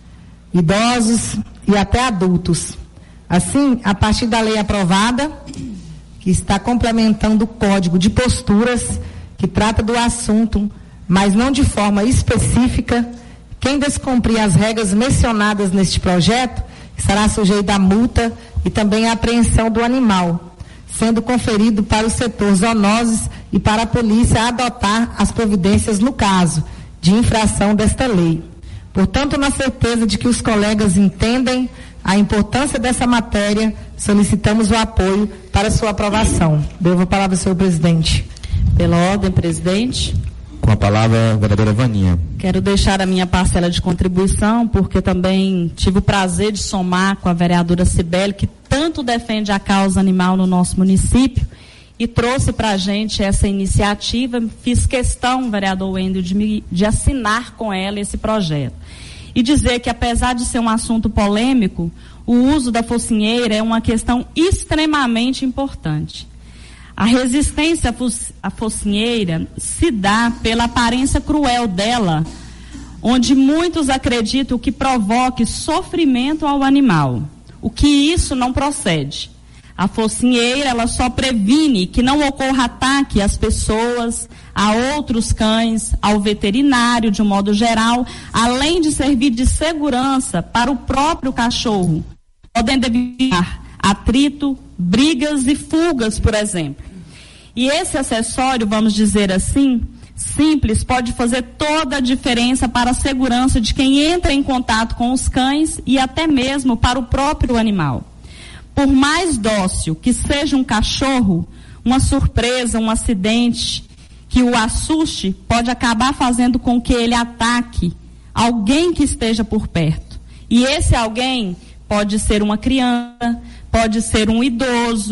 idosos e até adultos. Assim, a partir da lei aprovada, que está complementando o Código de Posturas, que trata do assunto, mas não de forma específica, quem descumprir as regras mencionadas neste projeto será sujeito à multa e também à apreensão do animal, sendo conferido para o setor zoonoses e para a polícia adotar as providências no caso de infração desta lei. Portanto, na certeza de que os colegas entendem a importância dessa matéria, solicitamos o apoio para sua aprovação. Devo a palavra ao senhor presidente.
Pela ordem, presidente.
Com a palavra, a vereadora Vaninha.
Quero deixar a minha parcela de contribuição, porque também tive o prazer de somar com a vereadora Cibele, que tanto defende a causa animal no nosso município, e trouxe para a gente essa iniciativa. Fiz questão, vereador Wendel, de assinar com ela esse projeto. E dizer que, apesar de ser um assunto polêmico, o uso da focinheira é uma questão extremamente importante. A resistência à focinheira se dá pela aparência cruel dela, onde muitos acreditam que provoque sofrimento ao animal, o que isso não procede. A focinheira, ela só previne que não ocorra ataque às pessoas, a outros cães, ao veterinário de um modo geral, além de servir de segurança para o próprio cachorro, podendo evitar atrito, brigas e fugas, por exemplo. E esse acessório, vamos dizer assim, simples, pode fazer toda a diferença para a segurança de quem entra em contato com os cães e até mesmo para o próprio animal. Por mais dócil que seja um cachorro, uma surpresa, um acidente que o assuste pode acabar fazendo com que ele ataque alguém que esteja por perto. E esse alguém pode ser uma criança, pode ser um idoso,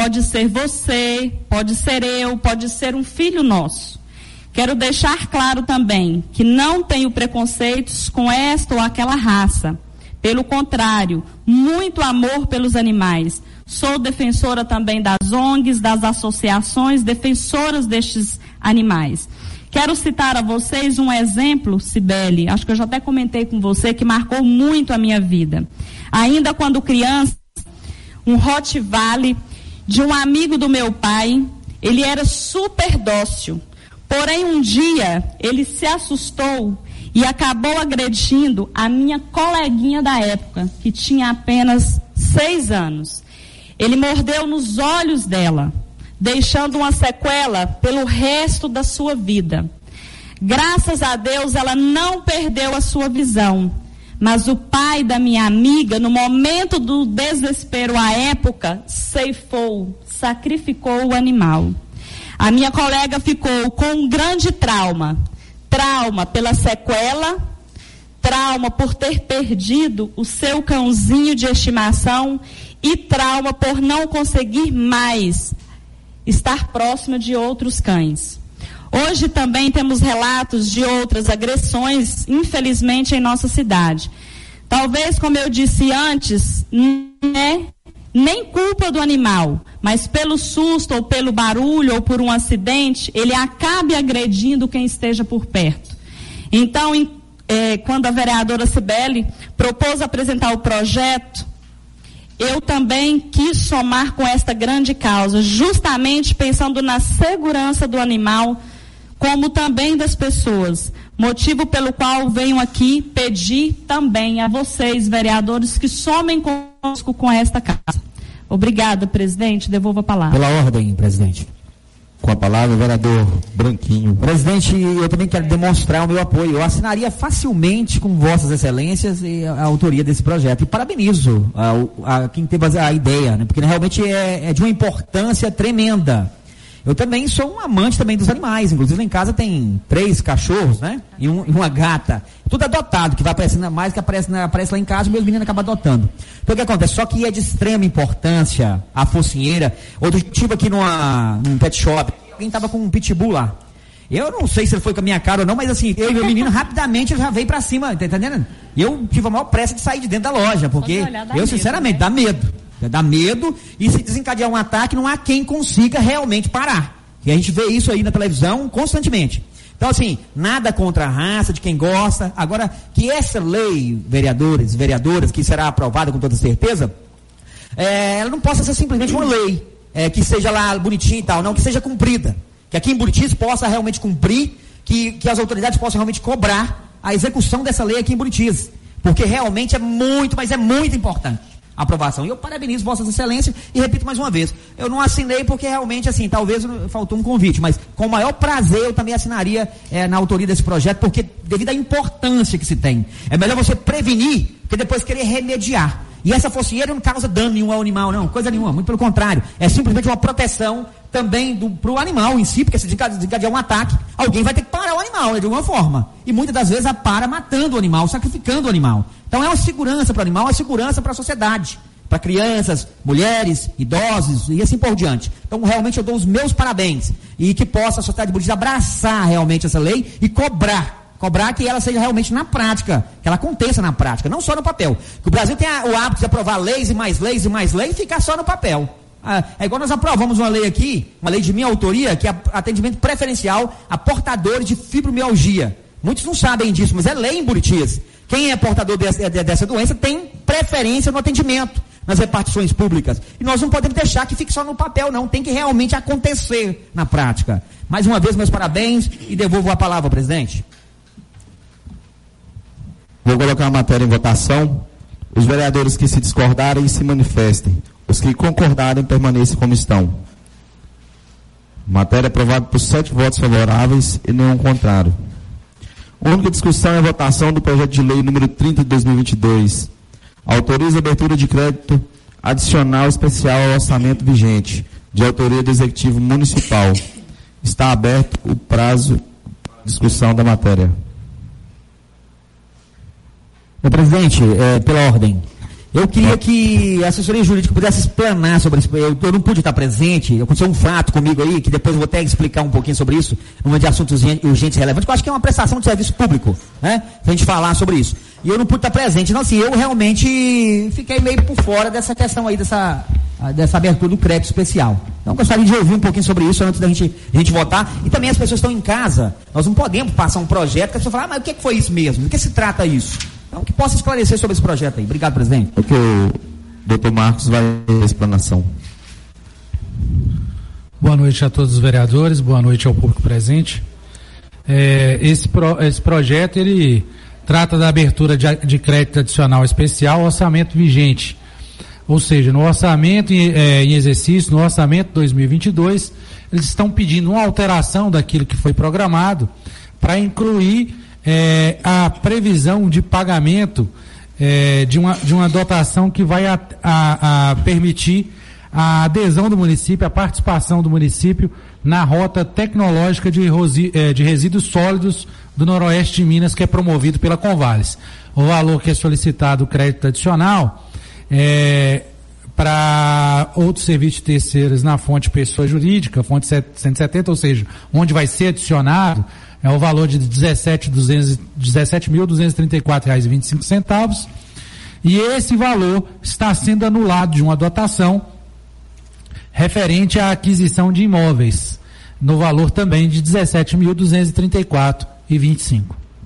pode ser você, pode ser eu, pode ser um filho nosso. Quero deixar claro também que não tenho preconceitos com esta ou aquela raça. Pelo contrário, muito amor pelos animais. Sou defensora também das ONGs, das associações defensoras destes animais. Quero citar a vocês um exemplo, Cibele, acho que eu já até comentei com você, que marcou muito a minha vida. Ainda quando criança, um Rottweiler de um amigo do meu pai, ele era super dócil. Porém, um dia, ele se assustou e acabou agredindo a minha coleguinha da época, que tinha apenas 6 anos. Ele mordeu nos olhos dela, deixando uma sequela pelo resto da sua vida. Graças a Deus, ela não perdeu a sua visão. Mas o pai da minha amiga, no momento do desespero à época, ceifou, sacrificou o animal. A minha colega ficou com um grande trauma. Trauma pela sequela, trauma por ter perdido o seu cãozinho de estimação e trauma por não conseguir mais estar próxima de outros cães. Hoje também temos relatos de outras agressões, infelizmente, em nossa cidade. Talvez, como eu disse antes, nem culpa do animal, mas pelo susto ou pelo barulho ou por um acidente, ele acabe agredindo quem esteja por perto. Então, quando a vereadora Cibele propôs apresentar o projeto, eu também quis somar com esta grande causa, justamente pensando na segurança do animal, como também das pessoas. Motivo pelo qual venho aqui pedir também a vocês, vereadores, que somem conosco com esta casa. Obrigada, presidente. Devolvo a palavra.
Pela ordem, presidente.
Com a palavra, o vereador Branquinho.
Presidente, eu também quero demonstrar o meu apoio. Eu assinaria facilmente com vossas excelências a autoria desse projeto. E parabenizo a quem teve a ideia, né? Porque realmente é de uma importância tremenda. Eu também sou um amante também dos animais, inclusive lá em casa tem 3 cachorros, né? E uma gata. Tudo adotado, que vai aparecendo mais, que aparece lá em casa, meus meninos acabam adotando. Então o que acontece? Só que é de extrema importância a focinheira. Outro dia tive aqui num pet shop, alguém estava com um pitbull lá. Eu não sei se ele foi com a minha cara ou não, mas assim, eu e meu menino rapidamente já veio pra cima, tá entendendo? E eu tive a maior pressa de sair de dentro da loja, porque eu sinceramente, dá medo. Dá medo, e se desencadear um ataque, não há quem consiga realmente parar. E a gente vê isso aí na televisão constantemente. Então, assim, nada contra a raça, de quem gosta. Agora, que essa lei, vereadores e vereadoras, que será aprovada com toda certeza, ela não possa ser simplesmente uma lei, que seja lá bonitinha e tal, não, que seja cumprida. Que aqui em Buritis possa realmente cumprir, que as autoridades possam realmente cobrar a execução dessa lei aqui em Buritis. Porque realmente é muito, mas é muito importante a aprovação. E eu parabenizo vossas excelências e repito mais uma vez, eu não assinei porque realmente, assim, talvez faltou um convite, mas com o maior prazer eu também assinaria na autoria desse projeto, porque devido à importância que se tem, é melhor você prevenir que depois querer remediar. E essa focinheira não causa dano nenhum ao animal, não, coisa nenhuma, muito pelo contrário, é simplesmente uma proteção também para o animal em si, porque se desencadear um ataque, alguém vai ter que parar o animal, de alguma forma. E muitas das vezes para matando o animal, sacrificando o animal. Então é uma segurança para o animal, é uma segurança para a sociedade, para crianças, mulheres, idosos e assim por diante. Então realmente eu dou os meus parabéns e que possa a sociedade budista abraçar realmente essa lei e cobrar que ela seja realmente na prática, que ela aconteça na prática, não só no papel. Que o Brasil tem o hábito de aprovar leis e mais leis e mais leis e ficar só no papel. É igual nós aprovamos uma lei aqui, uma lei de minha autoria, que é atendimento preferencial a portadores de fibromialgia. Muitos não sabem disso, mas é lei em Buritis. Quem é portador dessa doença tem preferência no atendimento, nas repartições públicas. E nós não podemos deixar que fique só no papel, não. Tem que realmente acontecer na prática. Mais uma vez, meus parabéns e devolvo a palavra, presidente.
Vou colocar a matéria em votação. Os vereadores que se discordarem se manifestem. Os que concordarem permaneçam como estão. Matéria aprovada por 7 votos favoráveis e nenhum contrário. A única discussão é a votação do projeto de lei número 30 de 2022. Autoriza a abertura de crédito adicional especial ao orçamento vigente, de autoria do Executivo Municipal. Está aberto o prazo de discussão da matéria.
Presidente, pela ordem, Eu queria que a assessoria jurídica pudesse explanar sobre isso. Eu não pude estar presente, aconteceu um fato comigo aí, que depois eu vou até explicar um pouquinho sobre isso, numa de assuntos urgentes e relevantes, que eu acho que é uma prestação de serviço público, né? Pra gente falar sobre isso. E eu não pude estar presente. Então, assim, eu realmente fiquei meio por fora dessa questão aí, dessa abertura do crédito especial. Então, eu gostaria de ouvir um pouquinho sobre isso antes da gente votar. E também as pessoas estão em casa, nós não podemos passar um projeto que a pessoa fala, mas o que foi isso mesmo? Do que se trata isso? Então, que possa esclarecer sobre esse projeto aí. Obrigado, presidente.
Ok, o doutor Marcos vai ter a explanação.
Boa noite a todos os vereadores, boa noite ao público presente. Esse projeto, ele trata da abertura de crédito adicional especial ao orçamento vigente. Ou seja, no orçamento em exercício, no orçamento 2022, eles estão pedindo uma alteração daquilo que foi programado para incluir a previsão de pagamento de uma dotação que vai permitir a adesão do município, a participação do município na rota tecnológica de resíduos sólidos do Noroeste de Minas, que é promovido pela Convales. O valor que é solicitado, o crédito adicional, para outros serviços terceiros na fonte pessoa jurídica, fonte 170, ou seja, onde vai ser adicionado, é o valor de R$ 17.234,25, e esse valor está sendo anulado de uma dotação referente à aquisição de imóveis, no valor também de R$ 17.234,25.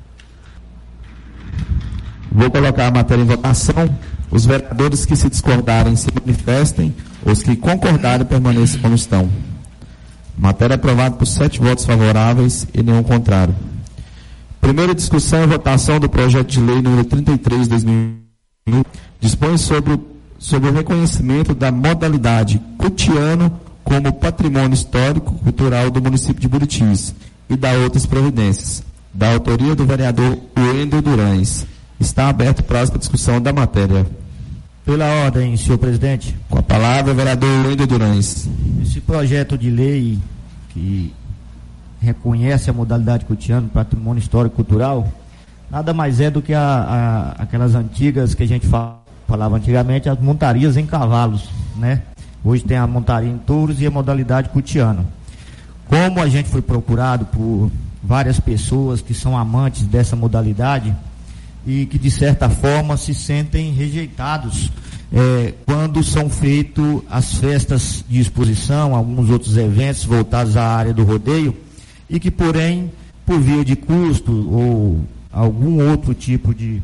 Vou colocar a matéria em votação. Os vereadores que se discordarem se manifestem, os que concordarem permaneçam como estão. Matéria aprovada por 7 votos favoráveis e nenhum contrário. Primeira discussão e votação do projeto de lei número 33 de 2001 dispõe sobre o reconhecimento da modalidade cutiano como patrimônio histórico cultural do município de Buritis e da outras providências, da autoria do vereador Wendel Durães. Está aberto o prazo para discussão da matéria.
Pela ordem, senhor presidente.
Com a palavra, o vereador Wendel Durães.
Esse projeto de lei que reconhece a modalidade cutiano, patrimônio histórico cultural, nada mais é do que aquelas antigas que a gente falava antigamente, as montarias em cavalos, né? Hoje tem a montaria em touros e a modalidade cutiano. Como a gente foi procurado por várias pessoas que são amantes dessa modalidade e que de certa forma se sentem rejeitados quando são feitas as festas de exposição, alguns outros eventos voltados à área do rodeio, e que porém, por via de custo ou algum outro tipo de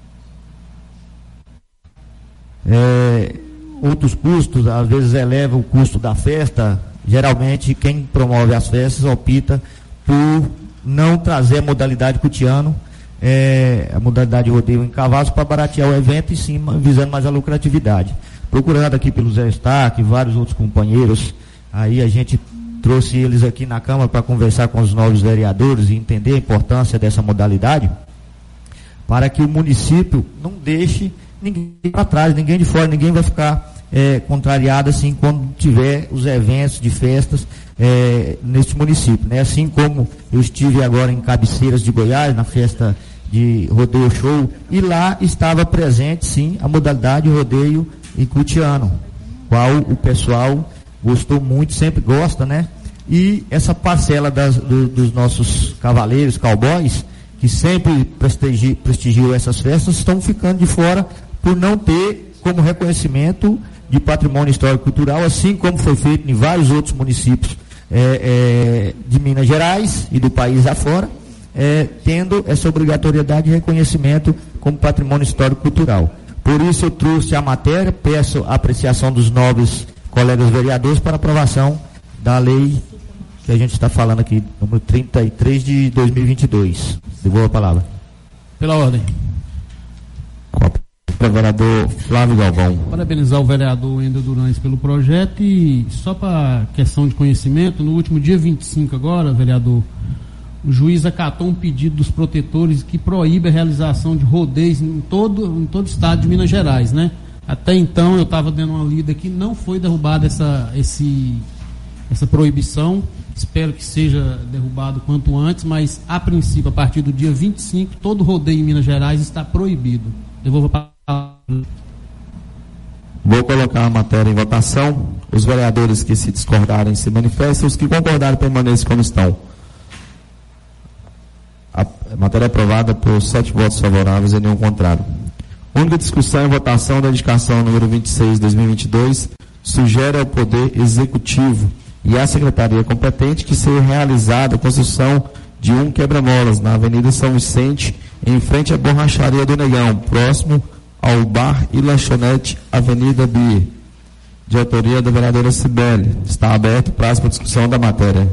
outros custos, às vezes eleva o custo da festa. Geralmente quem promove as festas opta por não trazer a modalidade cutiano, a modalidade de rodeio em cavalos, para baratear o evento e sim visando mais a lucratividade. Procurando aqui pelo Zé Stark e vários outros companheiros, aí a gente trouxe eles aqui na Câmara para conversar com os novos vereadores e entender a importância dessa modalidade, para que o município não deixe ninguém para trás, ninguém de fora, ninguém vai ficar contrariado assim quando tiver os eventos de festas neste município, né? Assim como eu estive agora em Cabeceiras de Goiás, na festa de rodeio show, e lá estava presente sim a modalidade rodeio em cutiano, qual o pessoal gostou muito, sempre gosta, né? E essa parcela dos nossos cavaleiros, cowboys, que sempre prestigiam essas festas, estão ficando de fora por não ter como reconhecimento de patrimônio histórico cultural, assim como foi feito em vários outros municípios de Minas Gerais e do país afora, tendo essa obrigatoriedade de reconhecimento como patrimônio histórico cultural. Por isso eu trouxe a matéria, peço a apreciação dos nobres colegas vereadores para aprovação da lei que a gente está falando aqui, número 33 de 2022. Devolvo a palavra.
Pela ordem.
O vereador Flávio Galvão.
Parabenizar o vereador Wendel Durães pelo projeto, e só para questão de conhecimento, no último dia 25 agora, vereador, o juiz acatou um pedido dos protetores que proíbe a realização de rodeios em todo o estado de Minas Gerais, né? Até então eu estava dando uma lida aqui, não foi derrubada essa proibição. Espero que seja derrubado quanto antes, mas a princípio, a partir do dia 25, todo rodeio em Minas Gerais está proibido. Eu vou
Vou colocar a matéria em votação. Os vereadores que se discordarem se manifestem, os que concordarem permaneçam como estão. A matéria é aprovada por 7 votos favoráveis e nenhum contrário. Única discussão e votação da indicação número 26 de 2022 sugere ao Poder Executivo e à Secretaria competente que seja realizada a construção de um quebra-molas na Avenida São Vicente, em frente à Borracharia do Negão, próximo ao Bar e Lanchonete Avenida Bier, de autoria da vereadora Cibele. Está aberto o prazo para discussão da matéria.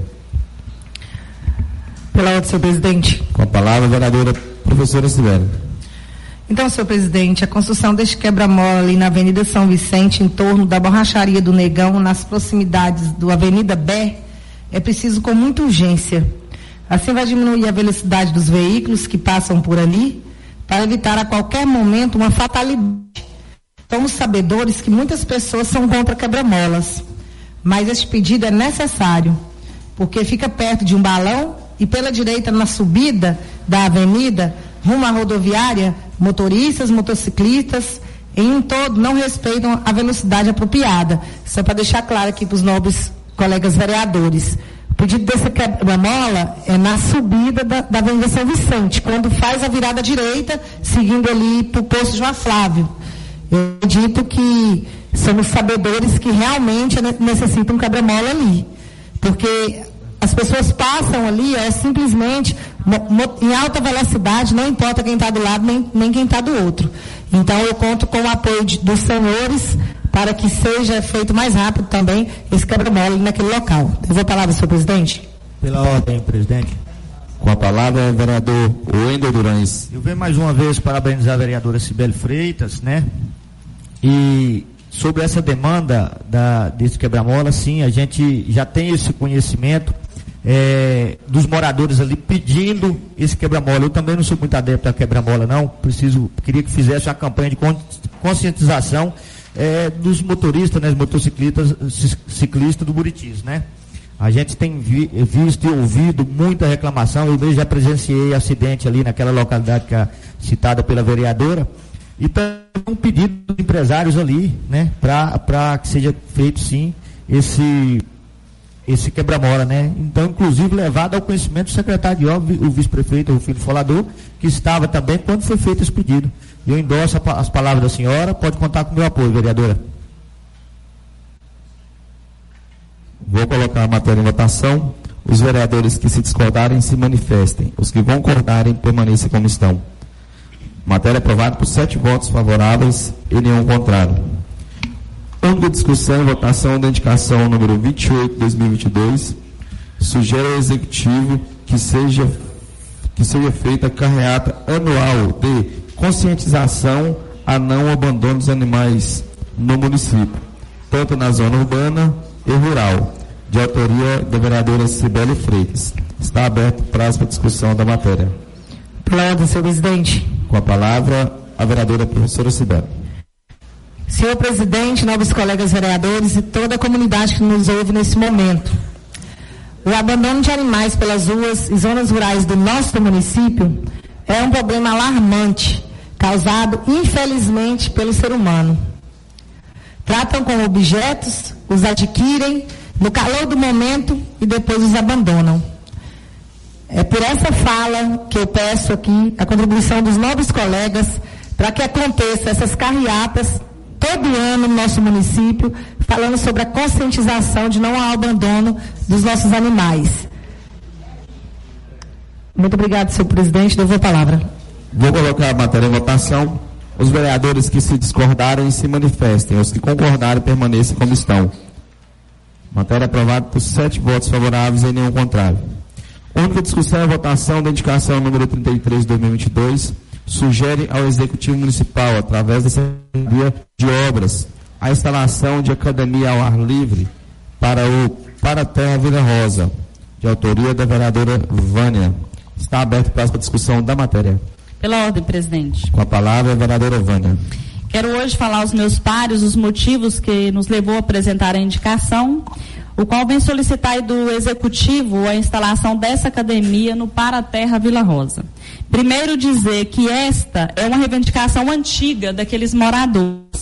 Pela ordem, senhor presidente.
Com a palavra, a vereadora professora Cibele.
Então, senhor presidente, a construção deste quebra-mola ali na Avenida São Vicente, em torno da Borracharia do Negão, nas proximidades do Avenida Bé, é preciso com muita urgência. Assim vai diminuir a velocidade dos veículos que passam por ali, para evitar a qualquer momento uma fatalidade. Somos sabedores que muitas pessoas são contra quebra-molas, mas este pedido é necessário, porque fica perto de um balão e pela direita, na subida da avenida, rumo à rodoviária, motoristas, motociclistas, em um todo não respeitam a velocidade apropriada. Só para deixar claro aqui para os nobres colegas vereadores. O pedido dessa quebra-mola é na subida da Avenida São Vicente, quando faz a virada à direita, seguindo ali para o posto João Flávio. Eu acredito que somos sabedores que realmente necessitam um quebra-mola ali, porque as pessoas passam ali, simplesmente em alta velocidade, não importa quem está do lado nem quem está do outro. Então eu conto com o apoio dos senhores para que seja feito mais rápido também esse quebra-mola naquele local. Eu vou a palavra, senhor presidente.
Pela ordem, presidente.
Com a palavra, o vereador Wendel Durães.
Eu venho mais uma vez parabenizar a vereadora Cibele Freitas, né? E sobre essa demanda desse quebra-mola, sim, a gente já tem esse conhecimento dos moradores ali pedindo esse quebra-mola. Eu também não sou muito adepto a quebra-mola, não. Queria que fizesse uma campanha de conscientização dos motoristas, né, ciclistas do Buritis, né? A gente tem visto e ouvido muita reclamação. Eu mesmo já presenciei acidente ali naquela localidade que é citada pela vereadora, e também um pedido dos empresários ali, né, para que seja feito sim esse quebra-mola, né? Então, inclusive, levado ao conhecimento do secretário de obras, o vice-prefeito, o Filho Folador, que estava também quando foi feito esse pedido. Eu endosso as palavras da senhora, pode contar com o meu apoio, vereadora.
Vou colocar a matéria em votação. Os vereadores que se discordarem se manifestem. Os que concordarem permaneçam como estão. Matéria aprovada por 7 votos favoráveis e nenhum contrário. Única discussão e votação da indicação número 28 de 2022 sugere ao Executivo que seja feita a carreata anual de conscientização a não abandono dos animais no município, tanto na zona urbana e rural, de autoria da vereadora Cibele Freitas. Está aberto o prazo para discussão da matéria.
Pela ordem, senhor presidente.
Com a palavra, a vereadora professora Cibele.
Senhor presidente, nobres colegas vereadores e toda a comunidade que nos ouve nesse momento. O abandono de animais pelas ruas e zonas rurais do nosso município é um problema alarmante, causado, infelizmente, pelo ser humano. Tratam como objetos, os adquirem no calor do momento e depois os abandonam. É por essa fala que eu peço aqui a contribuição dos nobres colegas para que aconteça essas carreatas todo ano no nosso município, falando sobre a conscientização de não ao abandono dos nossos animais. Muito obrigado, senhor presidente. Devolvo a palavra.
Vou colocar a matéria em votação. Os vereadores que se discordarem se manifestem. Os que concordarem permaneçam como estão. Matéria aprovada por 7 votos favoráveis e nenhum contrário. Única discussão e votação da indicação número 33 de 2022 sugere ao Executivo Municipal, através da Secretaria de Obras, a instalação de academia ao ar livre para a Terra Vila Rosa, de autoria da vereadora Vânia. Está aberto o prazo para discussão da matéria.
Pela ordem, presidente.
Com a palavra, a vereadora Vânia.
Quero hoje falar aos meus pares os motivos que nos levou a apresentar a indicação, o qual vem solicitar do Executivo a instalação dessa academia no Paraterra Vila Rosa. Primeiro dizer que esta é uma reivindicação antiga daqueles moradores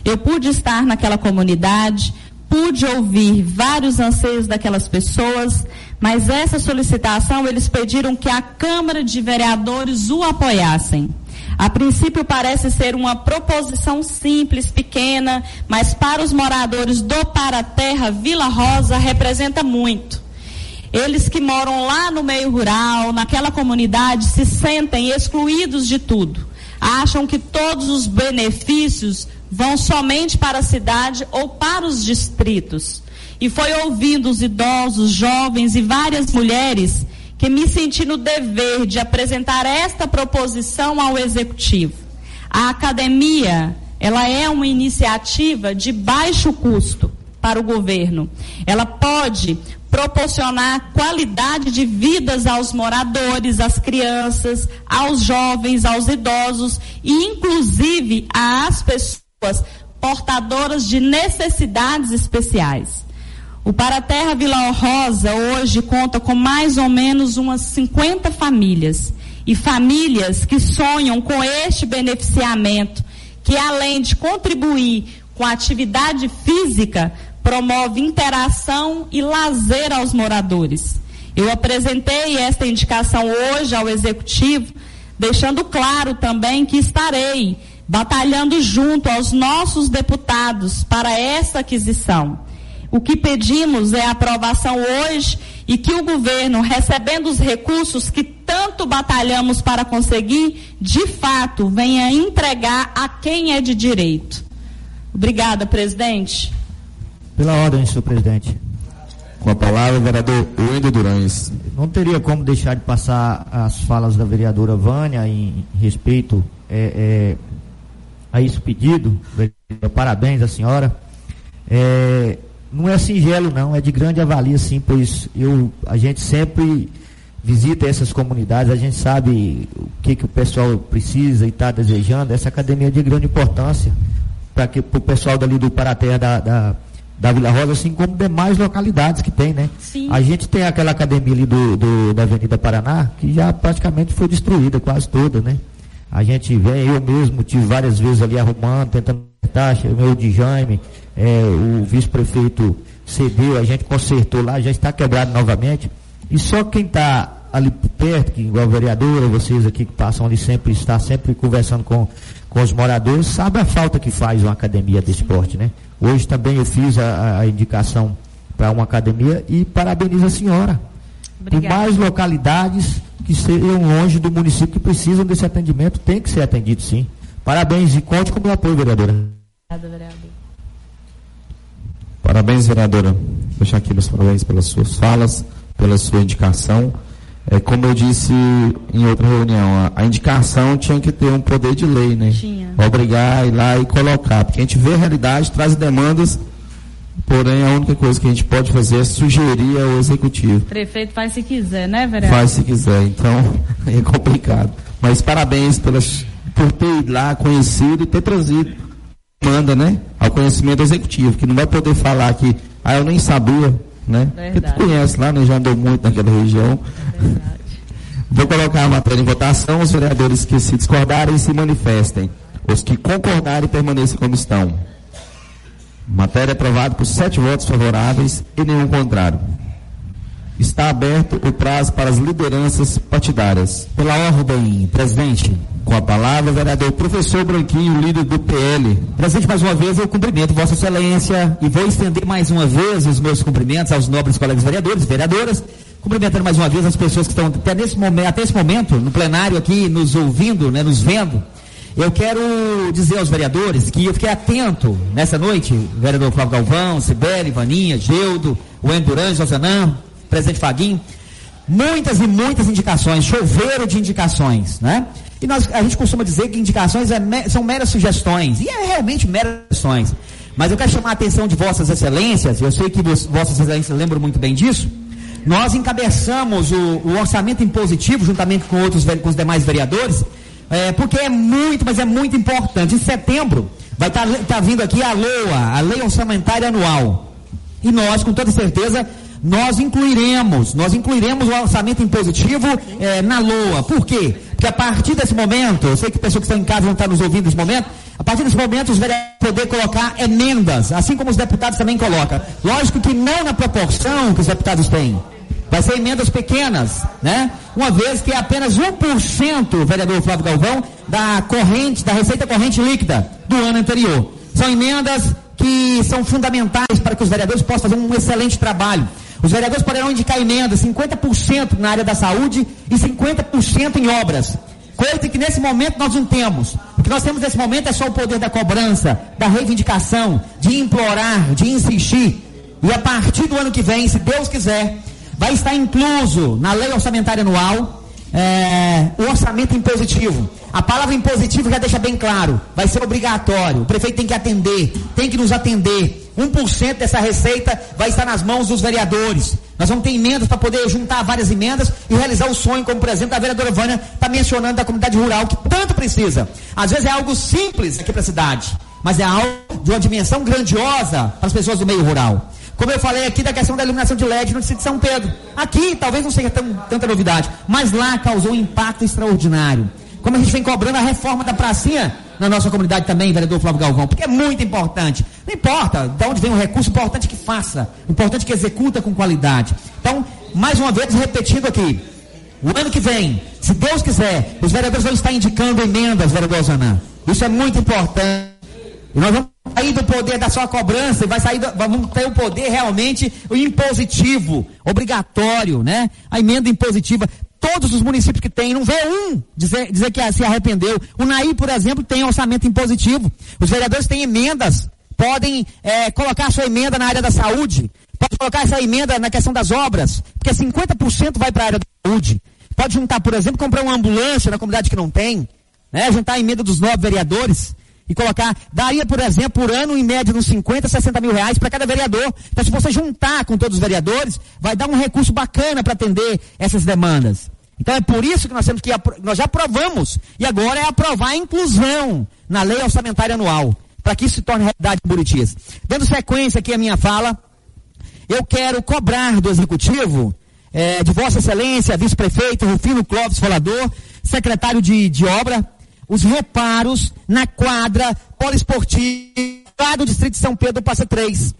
Eu pude estar naquela comunidade, pude ouvir vários anseios daquelas pessoas, mas essa solicitação eles pediram que a Câmara de Vereadores o apoiassem. A princípio parece ser uma proposição simples, pequena, mas para os moradores do Paraterra, Vila Rosa, representa muito. Eles que moram lá no meio rural, naquela comunidade, se sentem excluídos de tudo. Acham que todos os benefícios vão somente para a cidade ou para os distritos. E foi ouvindo os idosos, jovens e várias mulheres que me senti no dever de apresentar esta proposição ao Executivo. A academia, ela é uma iniciativa de baixo custo para o governo. Ela pode proporcionar qualidade de vidas aos moradores, às crianças, aos jovens, aos idosos e, inclusive, às pessoas portadoras de necessidades especiais. O Paraterra Vila Rosa hoje conta com mais ou menos umas 50 famílias. E famílias que sonham com este beneficiamento, que além de contribuir com a atividade física, promove interação e lazer aos moradores. Eu apresentei esta indicação hoje ao Executivo, deixando claro também que estarei batalhando junto aos nossos deputados para essa aquisição. O que pedimos é a aprovação hoje e que o governo, recebendo os recursos que tanto batalhamos para conseguir, de fato, venha entregar a quem é de direito. Obrigada, presidente.
Pela ordem, senhor presidente.
Com a palavra, o vereador Wendel Durães.
Não teria como deixar de passar as falas da vereadora Vânia em respeito a esse pedido. Parabéns à senhora. Não é singelo, não, é de grande avalia, sim, pois a gente sempre visita essas comunidades, a gente sabe o que o pessoal precisa e está desejando. Essa academia é de grande importância para o pessoal dali do Paraterra da Vila Rosa, assim como demais localidades que tem, né?
Sim.
A gente tem aquela academia ali da Avenida Paraná, que já praticamente foi destruída, quase toda, né? A gente vem, eu mesmo tive várias vezes ali arrumando, tentando o meu de Jaime, o vice-prefeito cedeu, a gente consertou lá, já está quebrado novamente, e só quem está ali perto, que igual a vereadora, vocês aqui que passam ali sempre, está sempre conversando com os moradores, sabe a falta que faz uma academia desse porte, né? Hoje também eu fiz a indicação para uma academia e parabenizo a senhora. Obrigada. Por mais localidades que sejam longe do município que precisam desse atendimento, tem que ser atendido, sim. Parabéns e conte com o meu apoio, vereadora.
Obrigada, vereador.
Parabéns, vereadora. Deixar aqui meus parabéns pelas suas falas, pela sua indicação. Como eu disse em outra reunião, a indicação tinha que ter um poder de lei, né?
Tinha.
Obrigar, ir lá e colocar. Porque a gente vê a realidade, traz demandas, porém a única coisa que a gente pode fazer é sugerir ao executivo.
O prefeito faz se quiser, né, vereador?
Faz se quiser, então é complicado. Mas parabéns por ter ido lá, conhecido e ter trazido demanda, né? Ao conhecimento executivo, que não vai poder falar que, eu nem sabia, né? Porque tu conhece lá, né? Já andou muito naquela região.
Verdade.
Vou colocar a matéria em votação. Os vereadores que se discordarem se manifestem. Os que concordarem permaneçam como estão. Matéria aprovada por 7 votos favoráveis e nenhum contrário. Está aberto o prazo para as lideranças partidárias.
Pela ordem, presidente.
Com a palavra, o vereador Professor Branquinho, líder do PL.
Presidente, mais uma vez eu cumprimento Vossa Excelência e vou estender mais uma vez os meus cumprimentos aos nobres colegas vereadores e vereadoras, cumprimentando mais uma vez as pessoas que estão até esse momento no plenário aqui nos ouvindo, né, nos vendo. Eu quero dizer aos vereadores que eu fiquei atento nessa noite, vereador Flávio Galvão, Cibele, Vaninha, Geudo, Wendel Durães, Rosanã, presidente Faguinho, muitas e muitas indicações, choveiro de indicações, né? E a gente costuma dizer que indicações são meras sugestões, e é realmente meras sugestões. Mas eu quero chamar a atenção de Vossas Excelências, eu sei que Vossas Excelências lembram muito bem disso. Nós encabeçamos o orçamento impositivo, juntamente com os demais vereadores, porque é muito, mas é muito importante. Em setembro vai estar vindo aqui a LOA, a Lei Orçamentária Anual. E nós, com toda certeza, nós incluiremos o orçamento impositivo na LOA. Por quê? Porque Porque a partir desse momento, eu sei que pessoas que estão em casa não estão nos ouvindo nesse momento, a partir desse momento os vereadores vão poder colocar emendas, assim como os deputados também colocam. Lógico que não na proporção que os deputados têm. Vai ser emendas pequenas, né? Uma vez que é apenas 1%, vereador Flávio Galvão, da receita corrente líquida do ano anterior. São emendas que são fundamentais para que os vereadores possam fazer um excelente trabalho. Os vereadores poderão indicar emendas 50% na área da saúde e 50% em obras. Coisa que nesse momento nós não temos. O que nós temos nesse momento é só o poder da cobrança, da reivindicação, de implorar, de insistir. E a partir do ano que vem, se Deus quiser, vai estar incluso na lei orçamentária anual o orçamento impositivo. A palavra impositivo já deixa bem claro, vai ser obrigatório, o prefeito tem que atender, tem que nos atender. 1% dessa receita vai estar nas mãos dos vereadores. Nós vamos ter emendas para poder juntar várias emendas e realizar o sonho, como por exemplo a vereadora Vânia está mencionando, da comunidade rural, que tanto precisa. Às vezes é algo simples aqui para a cidade, mas é algo de uma dimensão grandiosa para as pessoas do meio rural. Como eu falei aqui da questão da iluminação de LED no distrito de São Pedro. Aqui talvez não seja tanta novidade, mas lá causou um impacto extraordinário. Como a gente vem cobrando a reforma da pracinha na nossa comunidade também, vereador Flávio Galvão, porque é muito importante. Não importa de onde vem o recurso, importante que faça, importante que executa com qualidade. Então, mais uma vez, repetindo aqui, o ano que vem, se Deus quiser, os vereadores vão estar indicando emendas, vereador Zanã. Isso é muito importante. E nós vamos sair do poder da só cobrança, vamos ter o poder realmente o impositivo, obrigatório, né? A emenda impositiva. Todos os municípios que tem, não vê dizer que se arrependeu. O Naí, por exemplo, tem orçamento impositivo. Os vereadores têm emendas, podem colocar a sua emenda na área da saúde, pode colocar essa emenda na questão das obras, porque 50% vai para a área da saúde. Pode juntar, por exemplo, comprar uma ambulância na comunidade que não tem, né? Juntar a emenda dos 9 vereadores e colocar, daria, por exemplo, por ano, em média, uns 50, 60 mil reais para cada vereador. Então, se você juntar com todos os vereadores, vai dar um recurso bacana para atender essas demandas. Então, é por isso que nós temos que, nós já aprovamos, e agora é aprovar a inclusão na lei orçamentária anual, para que isso se torne realidade em Buritis. Dando sequência aqui à minha fala, eu quero cobrar do Executivo, de Vossa Excelência, Vice-Prefeito Rufino Clóvis Folador, Secretário de Obra, os reparos na quadra poliesportiva lá do distrito de São Pedro, Passa 3.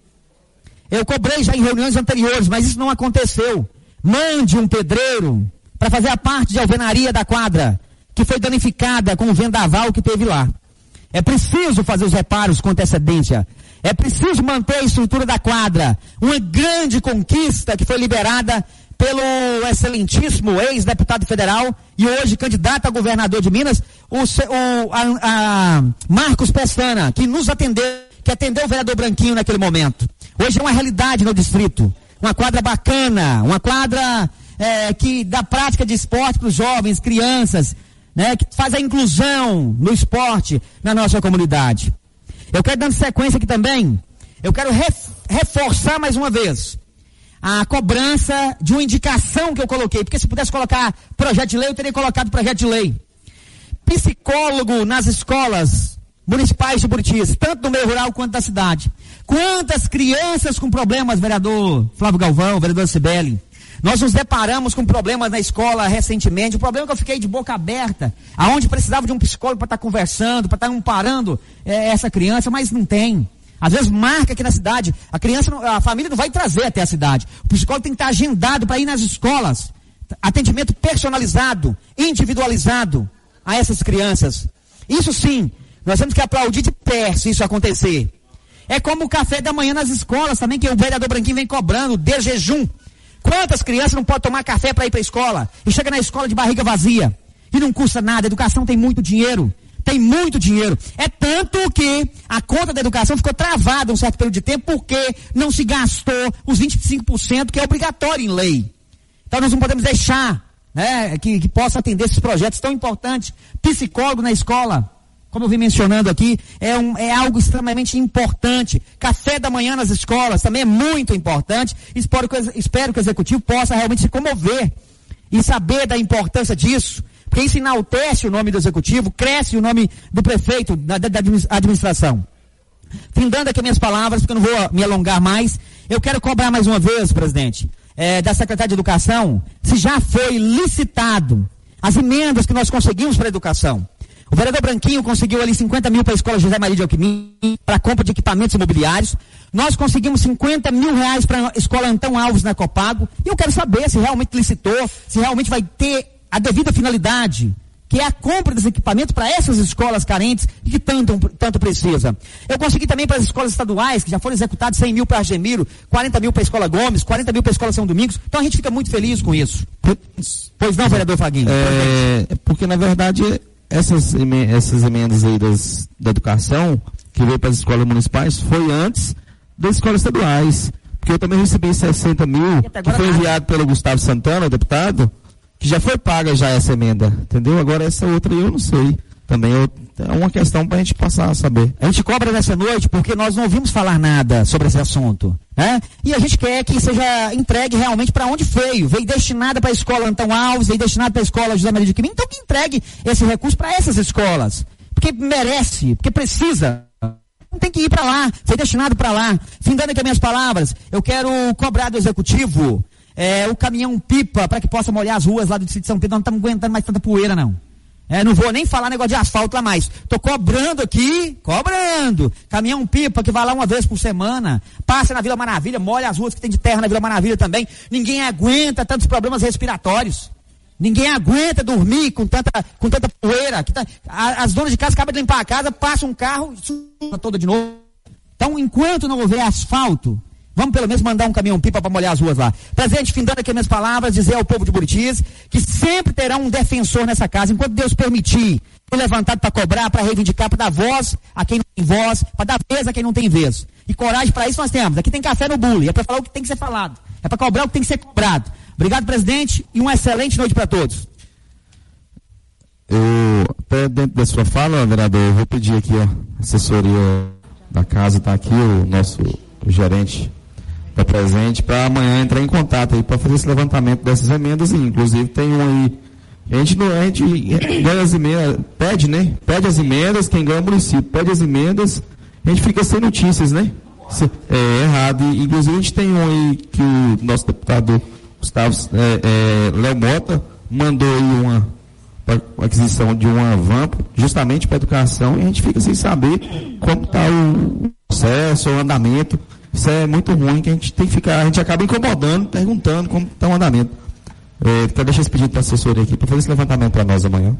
Eu cobrei já em reuniões anteriores, mas isso não aconteceu. Mande um pedreiro para fazer a parte de alvenaria da quadra, que foi danificada com o vendaval que teve lá. É preciso fazer os reparos com antecedência. É preciso manter a estrutura da quadra. Uma grande conquista que foi liberada pelo excelentíssimo ex-deputado federal e hoje candidato a governador de Minas, Marcos Pestana, que nos atendeu, que atendeu o vereador Branquinho naquele momento. Hoje é uma realidade no distrito. Uma quadra bacana, uma quadra que dá prática de esporte para os jovens, crianças, né, que faz a inclusão no esporte na nossa comunidade. Eu quero, dando sequência aqui também, eu quero reforçar mais uma vez a cobrança de uma indicação que eu coloquei, porque se pudesse colocar projeto de lei, eu teria colocado projeto de lei. Psicólogo nas escolas municipais de Buritis, tanto no meio rural quanto da cidade. Quantas crianças com problemas, vereador Flávio Galvão, vereador Cibele? Nós nos deparamos com problemas na escola recentemente, o problema é que eu fiquei de boca aberta, aonde precisava de um psicólogo para estar conversando, para estar amparando essa criança, mas não tem. Às vezes marca aqui na cidade, a família não vai trazer até a cidade. O psicólogo tem que estar agendado para ir nas escolas. Atendimento personalizado, individualizado a essas crianças. Isso sim, nós temos que aplaudir de pé se isso acontecer. É como o café da manhã nas escolas também, que o vereador Branquinho vem cobrando, de jejum. Quantas crianças não podem tomar café para ir para a escola? E chega na escola de barriga vazia. E não custa nada, a educação tem muito dinheiro. Tem muito dinheiro. É tanto que a conta da educação ficou travada um certo período de tempo porque não se gastou os 25% que é obrigatório em lei. Então nós não podemos deixar, né, que possa atender esses projetos tão importantes. Psicólogo na escola, como eu vim mencionando aqui, é algo extremamente importante. Café da manhã nas escolas também é muito importante. Espero que o Executivo possa realmente se comover e saber da importância disso. Porque isso enaltece o nome do Executivo, cresce o nome do prefeito, da administração. Findando aqui minhas palavras, porque eu não vou me alongar mais, eu quero cobrar mais uma vez, presidente, da Secretaria de Educação, se já foi licitado as emendas que nós conseguimos para a educação. O vereador Branquinho conseguiu ali 50 mil para a escola José Maria de Alquimim, para a compra de equipamentos imobiliários. Nós conseguimos 50 mil reais para a escola Antão Alves na Copago. E eu quero saber se realmente licitou, se realmente vai ter a devida finalidade, que é a compra dos equipamentos para essas escolas carentes e que tanto precisa. Eu consegui também para as escolas estaduais, que já foram executados 100 mil para Argemiro, 40 mil para a escola Gomes, 40 mil para a escola São Domingos. Então a gente fica muito feliz com isso. Pois não, vereador Faguinho?
Porque na verdade essas emendas aí da educação que veio para as escolas municipais foi antes das escolas estaduais. Porque eu também recebi 60 mil, que foi enviado pelo Gustavo Santana, o deputado, que já foi paga já essa emenda, entendeu? Agora essa outra eu não sei. Também é uma questão para a gente passar a saber.
A gente cobra nessa noite porque nós não ouvimos falar nada sobre esse assunto, né? E a gente quer que seja entregue realmente para onde veio. Veio destinada para a escola Antão Alves, veio destinada para a escola José Maria de Alquimim. Então que entregue esse recurso para essas escolas. Porque merece, porque precisa. Não tem que ir para lá, foi destinado para lá. Findando aqui as minhas palavras, eu quero cobrar do executivo o caminhão-pipa para que possa molhar as ruas lá do distrito de São Pedro. Nós não estamos aguentando mais tanta poeira, não. Não vou nem falar negócio de asfalto lá mais. Tô cobrando aqui, caminhão-pipa que vai lá uma vez por semana, passa na Vila Maravilha, molha as ruas que tem de terra na Vila Maravilha também. Ninguém aguenta tantos problemas respiratórios. Ninguém aguenta dormir com tanta poeira. As donas de casa acabam de limpar a casa, passa um carro, suja toda de novo. Então, enquanto não houver asfalto, vamos pelo menos mandar um caminhão-pipa para molhar as ruas lá. Presidente, findando aqui minhas palavras, dizer ao povo de Buritis que sempre terá um defensor nessa casa, enquanto Deus permitir, foi levantado para cobrar, para reivindicar, para dar voz a quem não tem voz, para dar vez a quem não tem vez. E coragem para isso nós temos. Aqui tem café no bule, é para falar o que tem que ser falado, é para cobrar o que tem que ser cobrado. Obrigado, presidente, e uma excelente noite para todos.
Até dentro da sua fala, vereador, eu vou pedir aqui, a assessoria da casa está aqui, o nosso gerente está presente, para amanhã entrar em contato aí para fazer esse levantamento dessas emendas, e inclusive tem um aí, a gente ganha as emendas, pede as emendas, quem ganha é o município, pede as emendas, a gente fica sem notícias, né? É errado, e inclusive a gente tem um aí que o nosso deputado Gustavo Léo Mota mandou aí uma aquisição de uma van justamente para a educação, e a gente fica sem saber como está o processo, o andamento. Isso é muito ruim, que a gente tem que ficar, a gente acaba incomodando, perguntando como está o andamento. Então deixa esse pedido para a assessoria aqui, para fazer esse levantamento para nós amanhã.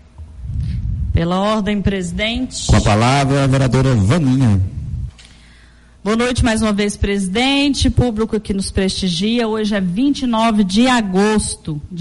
Pela ordem, presidente.
Com a palavra, a vereadora Vaninha.
Boa noite mais uma vez, presidente, público que nos prestigia. Hoje é 29 de agosto de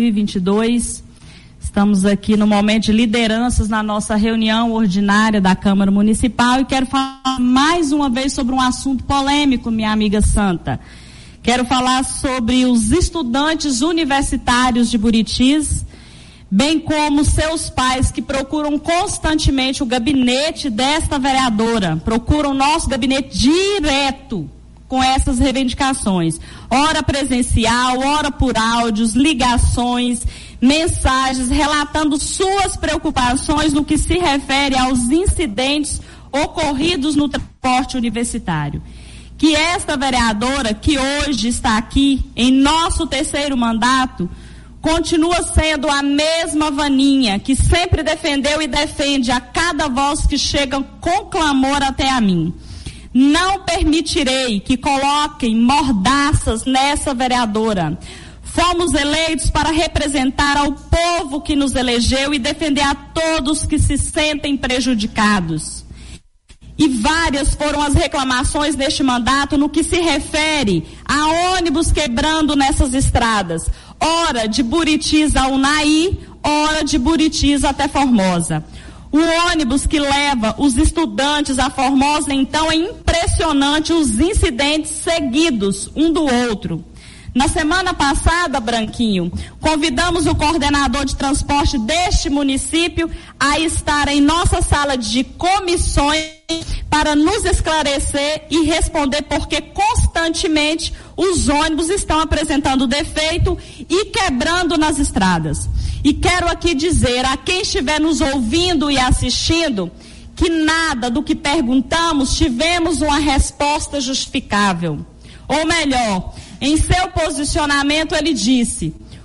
2022. Estamos aqui no momento de lideranças na nossa reunião ordinária da Câmara Municipal e quero falar mais uma vez sobre um assunto polêmico, minha amiga Santa. Quero falar sobre os estudantes universitários de Buritis, bem como seus pais que procuram constantemente o gabinete desta vereadora, procuram o nosso gabinete direto com essas reivindicações, ora presencial, ora por áudios, ligações, mensagens, relatando suas preocupações no que se refere aos incidentes ocorridos no transporte universitário. Que esta vereadora, que hoje está aqui em nosso terceiro mandato, continua sendo a mesma Vaninha que sempre defendeu e defende a cada voz que chega com clamor até a mim. Não permitirei que coloquem mordaças nessa vereadora. Fomos eleitos para representar ao povo que nos elegeu e defender a todos que se sentem prejudicados. E várias foram as reclamações neste mandato no que se refere a ônibus quebrando nessas estradas. Ora de Buritis a Unai, ora de Buritis até Formosa. O ônibus que leva os estudantes a Formosa, então, é impressionante os incidentes seguidos um do outro. Na semana passada, Branquinho, convidamos o coordenador de transporte deste município a estar em nossa sala de comissões para nos esclarecer e responder porque constantemente os ônibus estão apresentando defeito e quebrando nas estradas. E quero aqui dizer a quem estiver nos ouvindo e assistindo que nada do que perguntamos tivemos uma resposta justificável. Ou melhor, em seu posicionamento ele disse: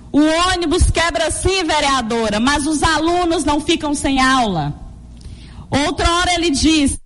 O ônibus quebra sim, vereadora, mas os alunos não ficam sem aula. Outra hora ele disse,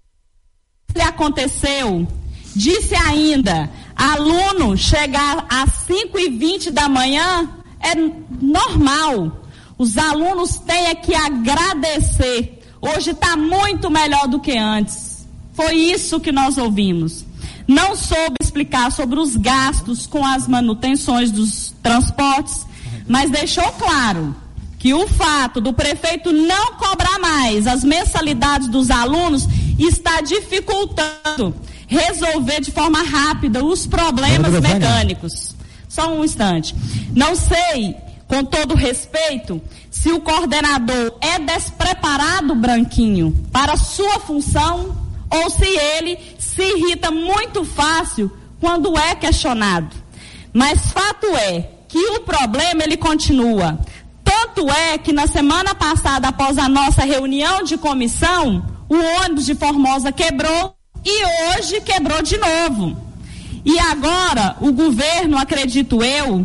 aconteceu, disse ainda, aluno chegar às 5h20 da manhã é normal. Os alunos têm que agradecer. Hoje está muito melhor do que antes. Foi isso que nós ouvimos. Não soube explicar sobre os gastos com as manutenções dos transportes, mas deixou claro que o fato do prefeito não cobrar mais as mensalidades dos alunos está dificultando resolver de forma rápida os problemas mecânicos. Só um instante. Não sei, com todo respeito, se o coordenador é despreparado, Branquinho, para a sua função, ou se ele se irrita muito fácil quando é questionado. Mas fato é que o problema ele continua. Tanto é que na semana passada, após a nossa reunião de comissão, o ônibus de Formosa quebrou e hoje quebrou de novo. E agora o governo, acredito eu,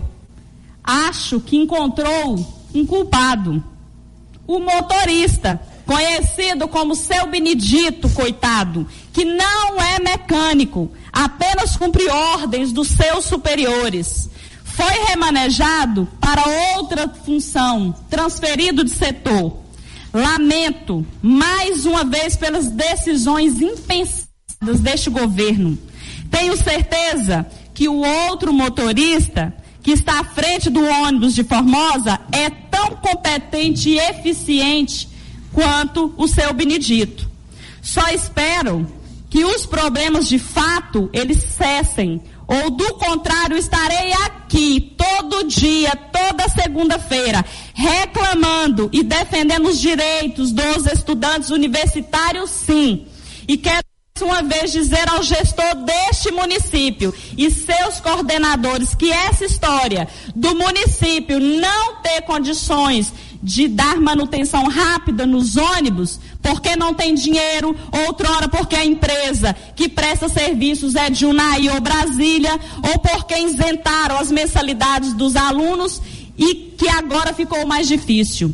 acho que encontrou um culpado. O motorista, conhecido como seu Benedito, coitado, que não é mecânico, apenas cumpre ordens dos seus superiores. Foi remanejado para outra função, transferido de setor. Lamento, mais uma vez, pelas decisões impensadas deste governo. Tenho certeza que o outro motorista que está à frente do ônibus de Formosa é tão competente e eficiente quanto o seu Benedito. Só espero que os problemas de fato eles cessem, ou do contrário estarei aqui todo dia, toda segunda-feira, reclamando e defendendo os direitos dos estudantes universitários, sim. E quero uma vez dizer ao gestor deste município e seus coordenadores que essa história do município não ter condições de dar manutenção rápida nos ônibus, porque não tem dinheiro, outrora porque a empresa que presta serviços é de Unai ou Brasília, ou porque isentaram as mensalidades dos alunos e que agora ficou mais difícil.